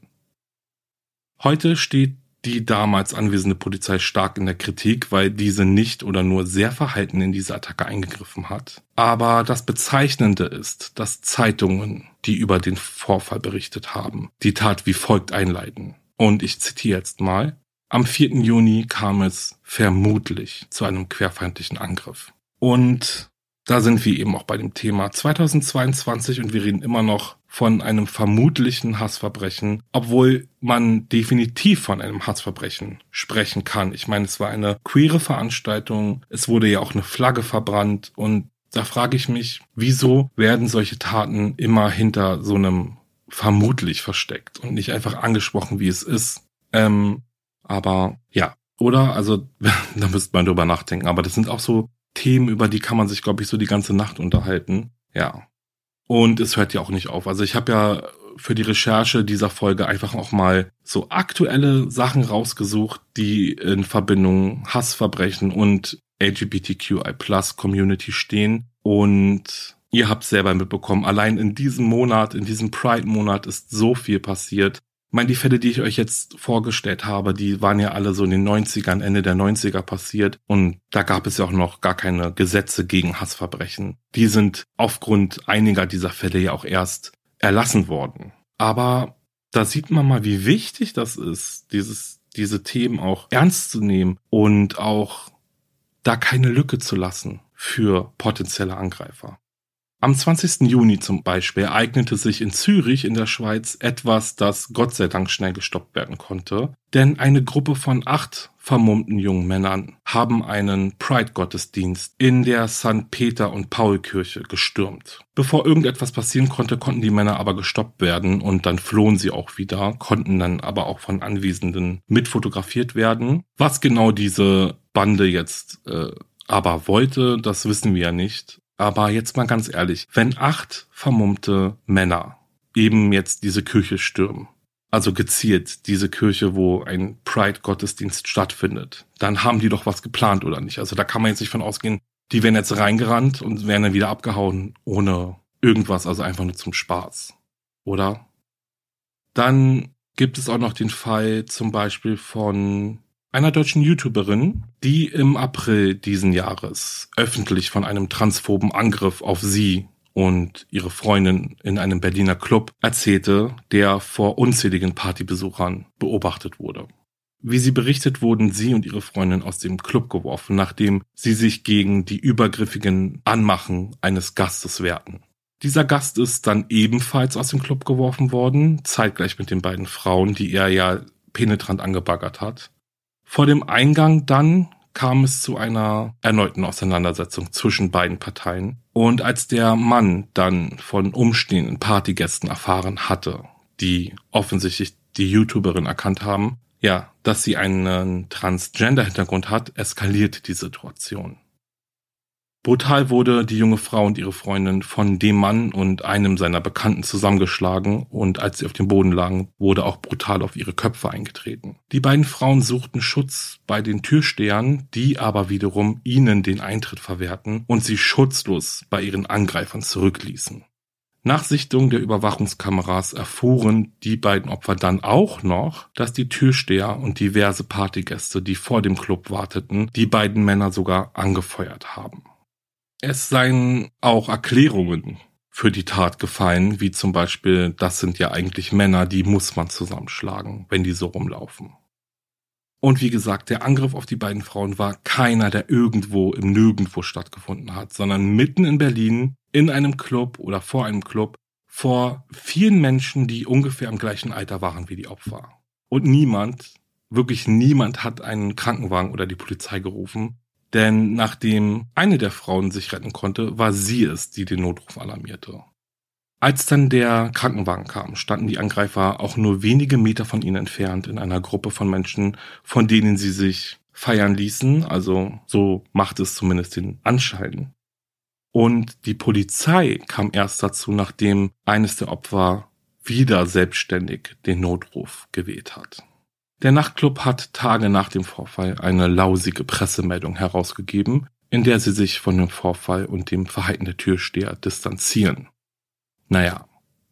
Heute steht die damals anwesende Polizei stark in der Kritik, weil diese nicht oder nur sehr verhalten in diese Attacke eingegriffen hat. Aber das Bezeichnende ist, dass Zeitungen, die über den Vorfall berichtet haben, die Tat wie folgt einleiten. Und ich zitiere jetzt mal: Am 4. Juni kam es vermutlich zu einem querfeindlichen Angriff. Und da sind wir eben auch bei dem Thema 2022 und wir reden immer noch von einem vermutlichen Hassverbrechen, obwohl man definitiv von einem Hassverbrechen sprechen kann. Ich meine, es war eine queere Veranstaltung, es wurde ja auch eine Flagge verbrannt und da frage ich mich, wieso werden solche Taten immer hinter so einem vermutlich versteckt und nicht einfach angesprochen, wie es ist. Aber ja, oder? Also da müsste man drüber nachdenken. Aber das sind auch so Themen, über die kann man sich, glaube ich, so die ganze Nacht unterhalten. Ja. Und es hört ja auch nicht auf. Also ich habe ja für die Recherche dieser Folge einfach auch mal so aktuelle Sachen rausgesucht, die in Verbindung Hassverbrechen und LGBTQI+ Community stehen. Und ihr habt selber mitbekommen, allein in diesem Monat, in diesem Pride-Monat ist so viel passiert. Ich meine, die Fälle, die ich euch jetzt vorgestellt habe, die waren ja alle so in den 90ern, Ende der 90er passiert. Und da gab es ja auch noch gar keine Gesetze gegen Hassverbrechen. Die sind aufgrund einiger dieser Fälle ja auch erst erlassen worden. Aber da sieht man mal, wie wichtig das ist, diese Themen auch ernst zu nehmen und auch da keine Lücke zu lassen für potenzielle Angreifer. Am 20. Juni zum Beispiel ereignete sich in Zürich in der Schweiz etwas, das Gott sei Dank schnell gestoppt werden konnte. Denn eine Gruppe von 8 vermummten jungen Männern haben einen Pride-Gottesdienst in der St. Peter- und Paul-Kirche gestürmt. Bevor irgendetwas passieren konnte, konnten die Männer aber gestoppt werden und dann flohen sie auch wieder, konnten dann aber auch von Anwesenden mitfotografiert werden. Was genau diese Bande jetzt aber wollte, das wissen wir ja nicht. Aber jetzt mal ganz ehrlich, wenn 8 vermummte Männer eben jetzt diese Kirche stürmen, also gezielt diese Kirche, wo ein Pride-Gottesdienst stattfindet, dann haben die doch was geplant, oder nicht? Also da kann man jetzt nicht von ausgehen, die wären jetzt reingerannt und wären dann wieder abgehauen ohne irgendwas, also einfach nur zum Spaß, oder? Dann gibt es auch noch den Fall zum Beispiel von einer deutschen YouTuberin, die im April diesen Jahres öffentlich von einem transphoben Angriff auf sie und ihre Freundin in einem Berliner Club erzählte, der vor unzähligen Partybesuchern beobachtet wurde. Wie sie berichtet, wurden sie und ihre Freundin aus dem Club geworfen, nachdem sie sich gegen die übergriffigen Anmachen eines Gastes wehrten. Dieser Gast ist dann ebenfalls aus dem Club geworfen worden, zeitgleich mit den beiden Frauen, die er ja penetrant angebaggert hat. Vor dem Eingang dann kam es zu einer erneuten Auseinandersetzung zwischen beiden Parteien. Und als der Mann dann von umstehenden Partygästen erfahren hatte, die offensichtlich die YouTuberin erkannt haben, ja, dass sie einen Transgender-Hintergrund hat, eskaliert die Situation. Brutal wurde die junge Frau und ihre Freundin von dem Mann und einem seiner Bekannten zusammengeschlagen und als sie auf dem Boden lagen, wurde auch brutal auf ihre Köpfe eingetreten. Die beiden Frauen suchten Schutz bei den Türstehern, die aber wiederum ihnen den Eintritt verwehrten und sie schutzlos bei ihren Angreifern zurückließen. Nach Sichtung der Überwachungskameras erfuhren die beiden Opfer dann auch noch, dass die Türsteher und diverse Partygäste, die vor dem Club warteten, die beiden Männer sogar angefeuert haben. Es seien auch Erklärungen für die Tat gefallen, wie zum Beispiel, das sind ja eigentlich Männer, die muss man zusammenschlagen, wenn die so rumlaufen. Und wie gesagt, der Angriff auf die beiden Frauen war keiner, der irgendwo im Nirgendwo stattgefunden hat, sondern mitten in Berlin, in einem Club oder vor einem Club, vor vielen Menschen, die ungefähr im gleichen Alter waren wie die Opfer. Und niemand, wirklich niemand hat einen Krankenwagen oder die Polizei gerufen. Denn nachdem eine der Frauen sich retten konnte, war sie es, die den Notruf alarmierte. Als dann der Krankenwagen kam, standen die Angreifer auch nur wenige Meter von ihnen entfernt in einer Gruppe von Menschen, von denen sie sich feiern ließen, also so macht es zumindest den Anschein. Und die Polizei kam erst dazu, nachdem eines der Opfer wieder selbstständig den Notruf gewählt hat. Der Nachtclub hat Tage nach dem Vorfall eine lausige Pressemeldung herausgegeben, in der sie sich von dem Vorfall und dem Verhalten der Türsteher distanzieren. Naja.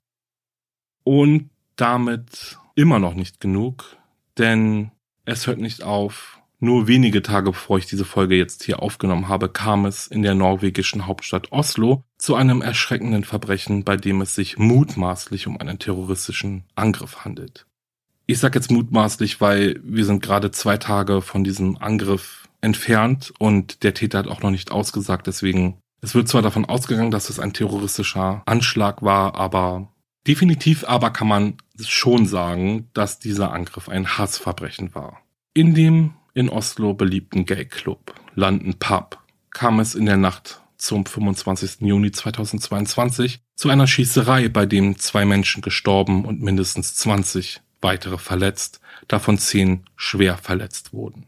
Und damit immer noch nicht genug, denn es hört nicht auf. Nur wenige Tage bevor ich diese Folge jetzt hier aufgenommen habe, kam es in der norwegischen Hauptstadt Oslo zu einem erschreckenden Verbrechen, bei dem es sich mutmaßlich um einen terroristischen Angriff handelt. Ich sage jetzt mutmaßlich, weil wir sind gerade 2 Tage von diesem Angriff entfernt und der Täter hat auch noch nicht ausgesagt. Deswegen, es wird zwar davon ausgegangen, dass es ein terroristischer Anschlag war, aber definitiv kann man schon sagen, dass dieser Angriff ein Hassverbrechen war. In dem in Oslo beliebten Gay-Club London Pub kam es in der Nacht zum 25. Juni 2022 zu einer Schießerei, bei dem 2 Menschen gestorben und mindestens 20 weitere verletzt, davon 10 schwer verletzt wurden.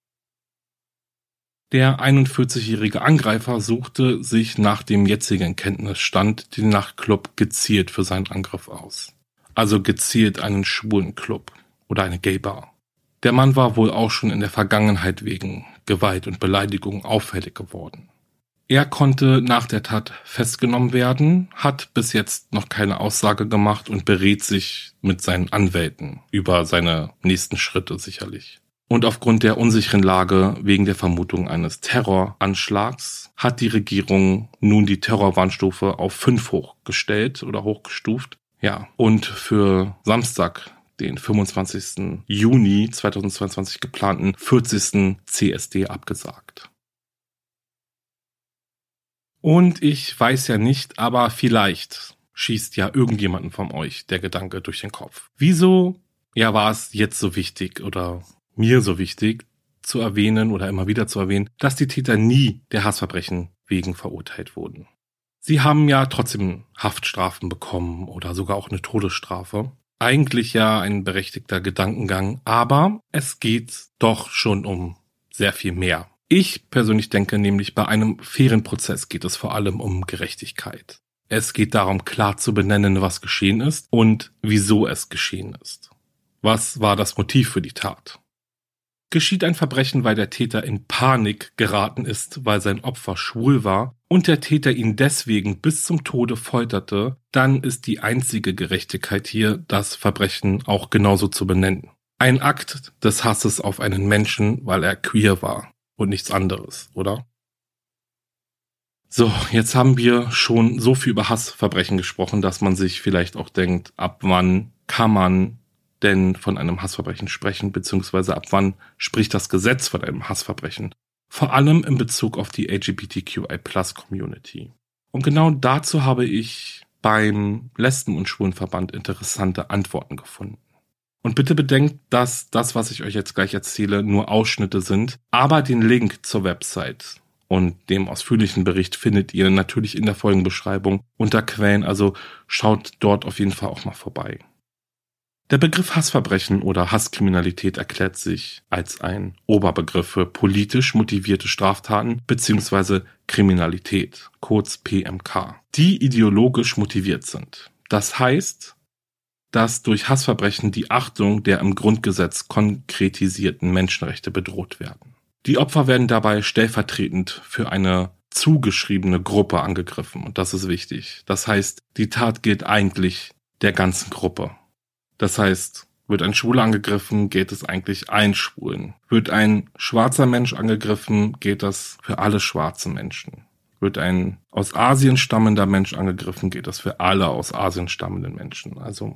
Der 41-jährige Angreifer suchte sich nach dem jetzigen Kenntnisstand den Nachtclub gezielt für seinen Angriff aus. also gezielt einen Schwulenclub oder eine Gaybar. Der Mann war wohl auch schon in der Vergangenheit wegen Gewalt und Beleidigung auffällig geworden. Er konnte nach der Tat festgenommen werden, hat bis jetzt noch keine Aussage gemacht und berät sich mit seinen Anwälten über seine nächsten Schritte sicherlich. Und aufgrund der unsicheren Lage wegen der Vermutung eines Terroranschlags hat die Regierung nun die Terrorwarnstufe auf 5 hochgestellt oder hochgestuft. Ja, und für Samstag, den 25. Juni 2022 geplanten 40. CSD abgesagt. Und ich weiß ja nicht, aber vielleicht schießt ja irgendjemanden von euch der Gedanke durch den Kopf. Wieso war es jetzt so wichtig oder mir so wichtig zu erwähnen oder immer wieder zu erwähnen, dass die Täter nie der Hassverbrechen wegen verurteilt wurden? Sie haben ja trotzdem Haftstrafen bekommen oder sogar auch eine Todesstrafe. Eigentlich ja ein berechtigter Gedankengang, aber es geht doch schon um sehr viel mehr. Ich persönlich denke nämlich, bei einem fairen Prozess geht es vor allem um Gerechtigkeit. Es geht darum, klar zu benennen, was geschehen ist und wieso es geschehen ist. Was war das Motiv für die Tat? Geschieht ein Verbrechen, weil der Täter in Panik geraten ist, weil sein Opfer schwul war und der Täter ihn deswegen bis zum Tode folterte, dann ist die einzige Gerechtigkeit hier, das Verbrechen auch genauso zu benennen. Ein Akt des Hasses auf einen Menschen, weil er queer war. Und nichts anderes, oder? So, jetzt haben wir schon so viel über Hassverbrechen gesprochen, dass man sich vielleicht auch denkt, ab wann kann man denn von einem Hassverbrechen sprechen, beziehungsweise ab wann spricht das Gesetz von einem Hassverbrechen? Vor allem in Bezug auf die LGBTQI+-Community. Und genau dazu habe ich beim Lesben- und Schwulenverband interessante Antworten gefunden. Und bitte bedenkt, dass das, was ich euch jetzt gleich erzähle, nur Ausschnitte sind, aber den Link zur Website und dem ausführlichen Bericht findet ihr natürlich in der Folgenbeschreibung unter Quellen, also schaut dort auf jeden Fall auch mal vorbei. Der Begriff Hassverbrechen oder Hasskriminalität erklärt sich als ein Oberbegriff für politisch motivierte Straftaten bzw. Kriminalität, kurz PMK, die ideologisch motiviert sind. Das heißt, dass durch Hassverbrechen die Achtung der im Grundgesetz konkretisierten Menschenrechte bedroht werden. Die Opfer werden dabei stellvertretend für eine zugeschriebene Gruppe angegriffen und das ist wichtig. Das heißt, die Tat gilt eigentlich der ganzen Gruppe. Das heißt, wird ein Schwuler angegriffen, gilt es eigentlich allen Schwulen. Wird ein schwarzer Mensch angegriffen, gilt das für alle schwarzen Menschen. Wird ein aus Asien stammender Mensch angegriffen, gilt das für alle aus Asien stammenden Menschen. Also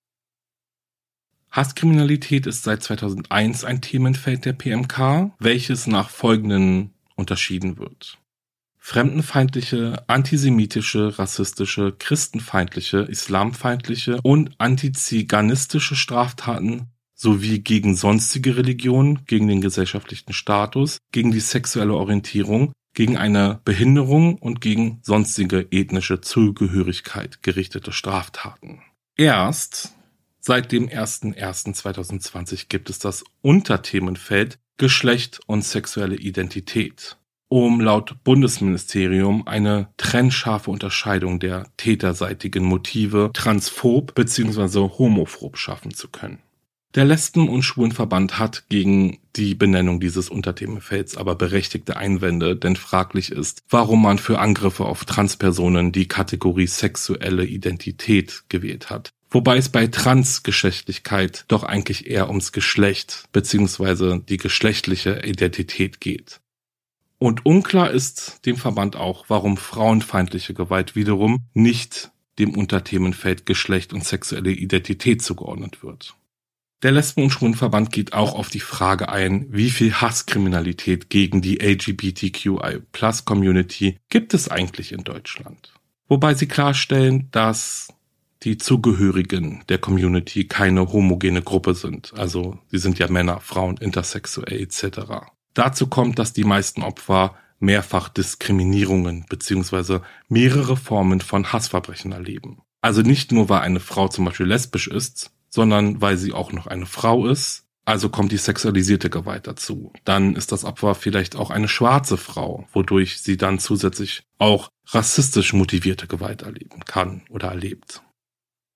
Hasskriminalität ist seit 2001 ein Themenfeld der PMK, welches nach folgenden unterschieden wird. Fremdenfeindliche, antisemitische, rassistische, christenfeindliche, islamfeindliche und antiziganistische Straftaten sowie gegen sonstige Religionen, gegen den gesellschaftlichen Status, gegen die sexuelle Orientierung, gegen eine Behinderung und gegen sonstige ethnische Zugehörigkeit gerichtete Straftaten. Erst seit dem 01.01.2020 gibt es das Unterthemenfeld Geschlecht und sexuelle Identität, um laut Bundesministerium eine trennscharfe Unterscheidung der täterseitigen Motive transphob bzw. homophob schaffen zu können. Der Lesben- und Schwulenverband hat gegen die Benennung dieses Unterthemenfelds aber berechtigte Einwände, denn fraglich ist, warum man für Angriffe auf Transpersonen die Kategorie sexuelle Identität gewählt hat. Wobei es bei Transgeschlechtlichkeit doch eigentlich eher ums Geschlecht bzw. die geschlechtliche Identität geht. Und unklar ist dem Verband auch, warum frauenfeindliche Gewalt wiederum nicht dem Unterthemenfeld Geschlecht und sexuelle Identität zugeordnet wird. Der Lesben- und Schwulenverband geht auch auf die Frage ein, wie viel Hasskriminalität gegen die LGBTQI+-Community gibt es eigentlich in Deutschland. Wobei sie klarstellen, dass die Zugehörigen der Community keine homogene Gruppe sind. Also sie sind ja Männer, Frauen, intersexuell etc. Dazu kommt, dass die meisten Opfer mehrfach Diskriminierungen bzw. mehrere Formen von Hassverbrechen erleben. Also nicht nur, weil eine Frau zum Beispiel lesbisch ist, sondern weil sie auch noch eine Frau ist. Also kommt die sexualisierte Gewalt dazu. Dann ist das Opfer vielleicht auch eine schwarze Frau, wodurch sie dann zusätzlich auch rassistisch motivierte Gewalt erleben kann oder erlebt.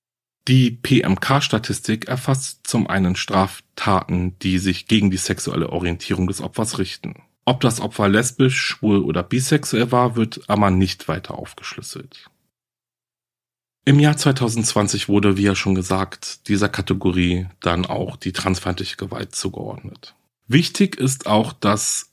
Die PMK-Statistik erfasst zum einen Straftaten, die sich gegen die sexuelle Orientierung des Opfers richten. Ob das Opfer lesbisch, schwul oder bisexuell war, wird aber nicht weiter aufgeschlüsselt. Im Jahr 2020 wurde, wie ja schon gesagt, dieser Kategorie dann auch die transfeindliche Gewalt zugeordnet. Wichtig ist auch, dass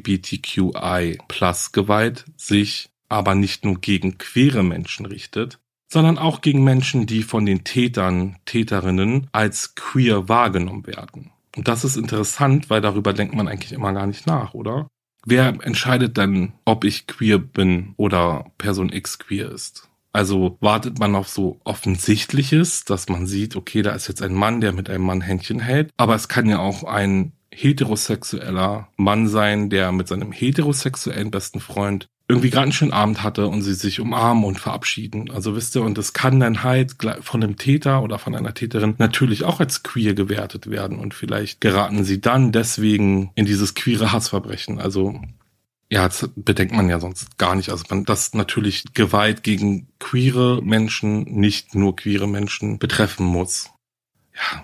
LGBTQI+-Gewalt sich aber nicht nur gegen queere Menschen richtet, sondern auch gegen Menschen, die von den Tätern, Täterinnen als queer wahrgenommen werden. Und das ist interessant, weil darüber denkt man eigentlich immer gar nicht nach, oder? Wer entscheidet denn, ob ich queer bin oder Person X queer ist? Also wartet man auf so Offensichtliches, dass man sieht, okay, da ist jetzt ein Mann, der mit einem Mann Händchen hält, aber es kann ja auch ein heterosexueller Mann sein, der mit seinem heterosexuellen besten Freund irgendwie gerade einen schönen Abend hatte und sie sich umarmen und verabschieden. Also wisst ihr, und das kann dann halt von einem Täter oder von einer Täterin natürlich auch als queer gewertet werden und vielleicht geraten sie dann deswegen in dieses queere Hassverbrechen. Also ja, das bedenkt man ja sonst gar nicht. Also dass natürlich Gewalt gegen queere Menschen nicht nur queere Menschen betreffen muss. Ja.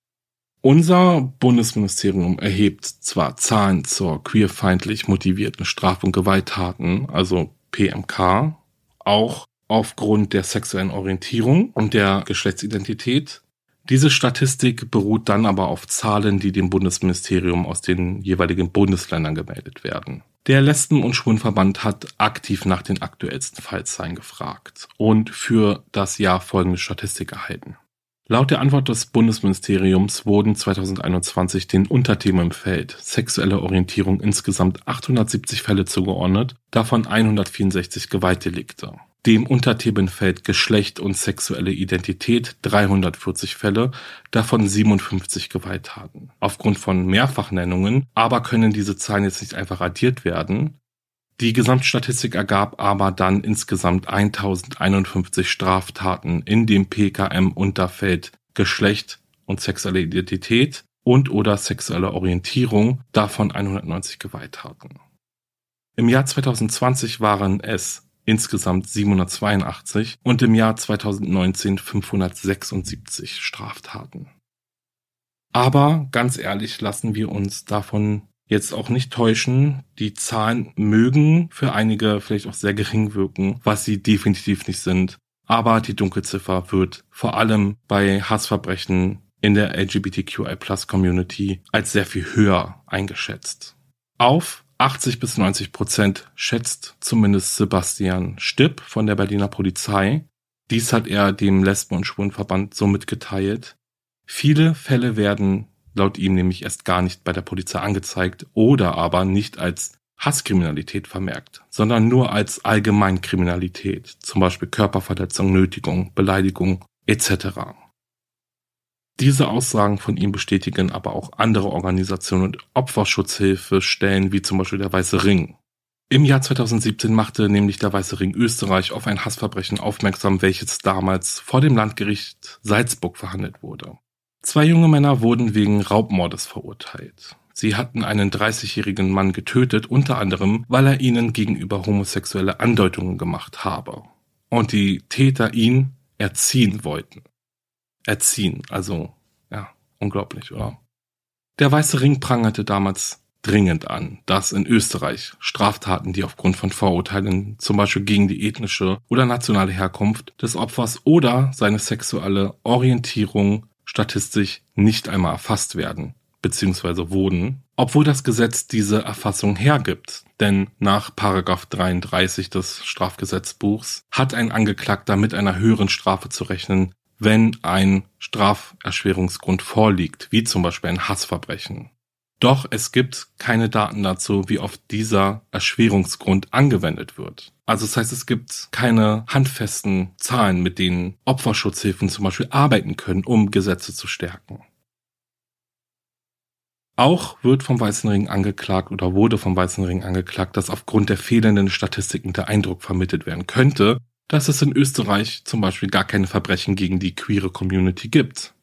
Unser Bundesministerium erhebt zwar Zahlen zur queerfeindlich motivierten Straf- und Gewalttaten, also PMK, auch aufgrund der sexuellen Orientierung und der Geschlechtsidentität. Diese Statistik beruht dann aber auf Zahlen, die dem Bundesministerium aus den jeweiligen Bundesländern gemeldet werden. Der Lesben- und Schwulenverband hat aktiv nach den aktuellsten Fallzahlen gefragt und für das Jahr folgende Statistik erhalten. Laut der Antwort des Bundesministeriums wurden 2021 den Unterthemen im Feld sexuelle Orientierung insgesamt 870 Fälle zugeordnet, davon 164 Gewaltdelikte. Dem Unterthemenfeld Geschlecht und sexuelle Identität 340 Fälle, davon 57 Gewalttaten. Aufgrund von Mehrfachnennungen aber können diese Zahlen jetzt nicht einfach addiert werden. Die Gesamtstatistik ergab aber dann insgesamt 1051 Straftaten in dem PKM-Unterfeld Geschlecht und sexuelle Identität und oder sexuelle Orientierung, davon 190 Gewalttaten. Im Jahr 2020 waren es insgesamt 782 und im Jahr 2019 576 Straftaten. Aber ganz ehrlich, lassen wir uns davon jetzt auch nicht täuschen. Die Zahlen mögen für einige vielleicht auch sehr gering wirken, was sie definitiv nicht sind. Aber die Dunkelziffer wird vor allem bei Hassverbrechen in der LGBTQI+-Community als sehr viel höher eingeschätzt. Auf 80-90% schätzt zumindest Sebastian Stipp von der Berliner Polizei. Dies hat er dem Lesben- und Schwulenverband so mitgeteilt. Viele Fälle werden laut ihm nämlich erst gar nicht bei der Polizei angezeigt oder aber nicht als Hasskriminalität vermerkt, sondern nur als Allgemeinkriminalität, zum Beispiel Körperverletzung, Nötigung, Beleidigung etc. Diese Aussagen von ihm bestätigen aber auch andere Organisationen und Opferschutzhilfestellen, wie zum Beispiel der Weiße Ring. Im Jahr 2017 machte nämlich der Weiße Ring Österreich auf ein Hassverbrechen aufmerksam, welches damals vor dem Landgericht Salzburg verhandelt wurde. 2 junge Männer wurden wegen Raubmordes verurteilt. Sie hatten einen 30-jährigen Mann getötet, unter anderem, weil er ihnen gegenüber homosexuelle Andeutungen gemacht habe. Und die Täter ihn erziehen wollten. Erziehen, also, ja, unglaublich, oder? Der Weiße Ring prangerte damals dringend an, dass in Österreich Straftaten, die aufgrund von Vorurteilen, zum Beispiel gegen die ethnische oder nationale Herkunft des Opfers oder seine sexuelle Orientierung statistisch nicht einmal erfasst werden, beziehungsweise wurden, obwohl das Gesetz diese Erfassung hergibt. Denn nach § 33 des Strafgesetzbuchs hat ein Angeklagter mit einer höheren Strafe zu rechnen, wenn ein Straferschwerungsgrund vorliegt, wie zum Beispiel ein Hassverbrechen. Doch es gibt keine Daten dazu, wie oft dieser Erschwerungsgrund angewendet wird. Also das heißt, es gibt keine handfesten Zahlen, mit denen Opferschutzhilfen zum Beispiel arbeiten können, um Gesetze zu stärken. Auch wird vom Weißen Ring angeklagt oder wurde vom Weißen Ring angeklagt, dass aufgrund der fehlenden Statistiken der Eindruck vermittelt werden könnte, dass es in Österreich zum Beispiel gar keine Verbrechen gegen die queere Community gibt.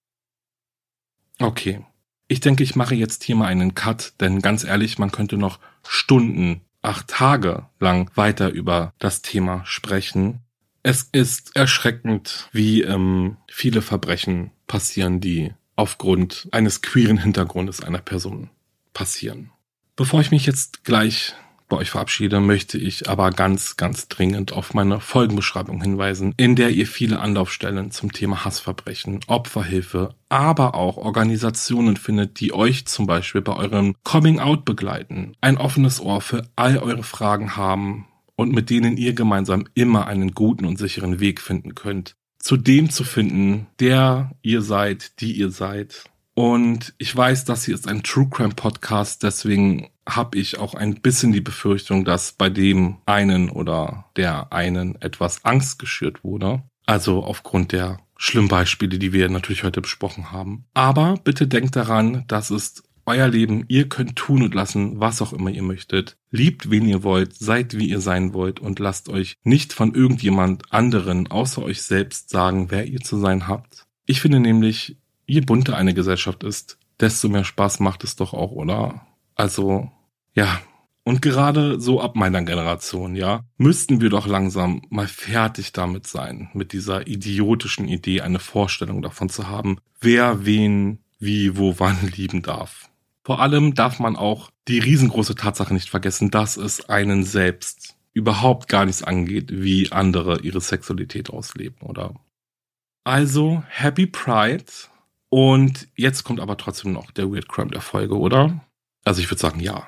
Okay. Ich denke, ich mache jetzt hier mal einen Cut, denn ganz ehrlich, man könnte noch Stunden, 8 Tage lang weiter über das Thema sprechen. Es ist erschreckend, wie viele Verbrechen passieren, die aufgrund eines queeren Hintergrundes einer Person passieren. Bevor ich mich jetzt gleich bei euch verabschiede, möchte ich aber ganz, ganz dringend auf meine Folgenbeschreibung hinweisen, in der ihr viele Anlaufstellen zum Thema Hassverbrechen, Opferhilfe, aber auch Organisationen findet, die euch zum Beispiel bei eurem Coming-out begleiten, ein offenes Ohr für all eure Fragen haben und mit denen ihr gemeinsam immer einen guten und sicheren Weg finden könnt, zu dem zu finden, der ihr seid, die ihr seid. Und ich weiß, das hier ist ein True Crime Podcast, deswegen habe ich auch ein bisschen die Befürchtung, dass bei dem einen oder der einen etwas Angst geschürt wurde. Also aufgrund der schlimmen Beispiele, die wir natürlich heute besprochen haben. Aber bitte denkt daran, das ist euer Leben. Ihr könnt tun und lassen, was auch immer ihr möchtet. Liebt, wen ihr wollt, seid, wie ihr sein wollt und lasst euch nicht von irgendjemand anderen außer euch selbst sagen, wer ihr zu sein habt. Ich finde nämlich, je bunter eine Gesellschaft ist, desto mehr Spaß macht es doch auch, oder? Also, ja. Und gerade so ab meiner Generation, ja, müssten wir doch langsam mal fertig damit sein, mit dieser idiotischen Idee, eine Vorstellung davon zu haben, wer wen, wie, wo, wann lieben darf. Vor allem darf man auch die riesengroße Tatsache nicht vergessen, dass es einen selbst überhaupt gar nichts angeht, wie andere ihre Sexualität ausleben, oder? Also, Happy Pride. Und jetzt kommt aber trotzdem noch der Weird Crime der Folge, oder? Also ich würde sagen, ja.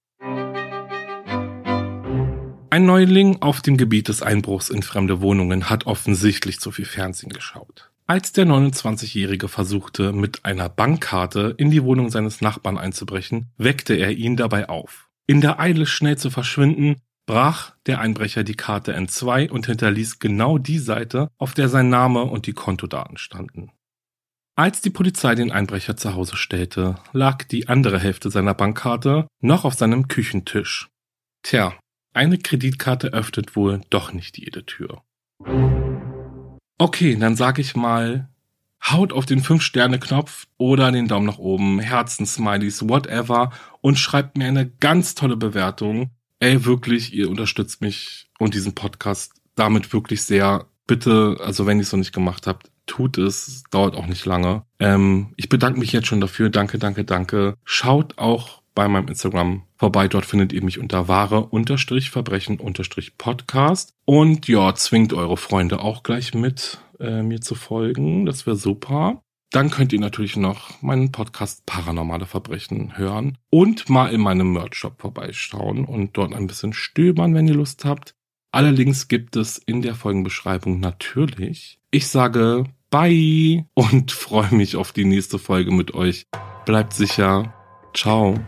Ein Neuling auf dem Gebiet des Einbruchs in fremde Wohnungen hat offensichtlich zu viel Fernsehen geschaut. Als der 29-Jährige versuchte, mit einer Bankkarte in die Wohnung seines Nachbarn einzubrechen, weckte er ihn dabei auf. In der Eile schnell zu verschwinden, brach der Einbrecher die Karte entzwei und hinterließ genau die Seite, auf der sein Name und die Kontodaten standen. Als die Polizei den Einbrecher zu Hause stellte, lag die andere Hälfte seiner Bankkarte noch auf seinem Küchentisch. Tja, eine Kreditkarte öffnet wohl doch nicht jede Tür. Okay, dann sag ich mal, haut auf den 5-Sterne-Knopf oder den Daumen nach oben, Herzen, Smileys, whatever und schreibt mir eine ganz tolle Bewertung. Ey, wirklich, ihr unterstützt mich und diesen Podcast damit wirklich sehr. Bitte, also wenn ihr es noch nicht gemacht habt, tut es, dauert auch nicht lange. Ich bedanke mich jetzt schon dafür. Danke. Schaut auch bei meinem Instagram vorbei. Dort findet ihr mich unter wahre_verbrechen_podcast. Und ja, zwingt eure Freunde auch gleich mit, mir zu folgen. Das wäre super. Dann könnt ihr natürlich noch meinen Podcast Paranormale Verbrechen hören und mal in meinem Merch-Shop vorbeischauen und dort ein bisschen stöbern, wenn ihr Lust habt. Alle Links gibt es in der Folgenbeschreibung natürlich. Ich sage bye und freue mich auf die nächste Folge mit euch. Bleibt sicher. Ciao.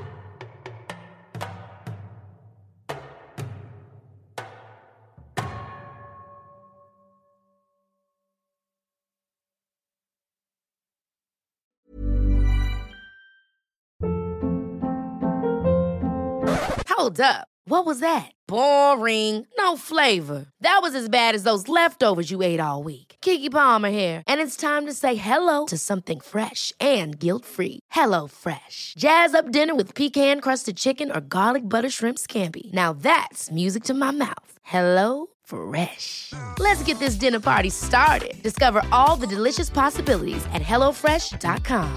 Hold up. What was that? Boring. No flavor. That was as bad as those leftovers you ate all week. Keke Palmer here, and it's time to say hello to something fresh and guilt-free. HelloFresh. Jazz up dinner with pecan-crusted chicken or garlic butter shrimp scampi. Now that's music to my mouth. HelloFresh. Let's get this dinner party started. Discover all the delicious possibilities at HelloFresh.com.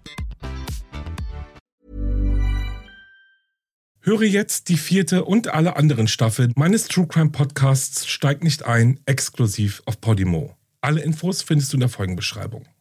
Höre jetzt die 4. und alle anderen Staffeln meines True Crime Podcasts Steig nicht ein, exklusiv auf Podimo. Alle Infos findest du in der Folgenbeschreibung.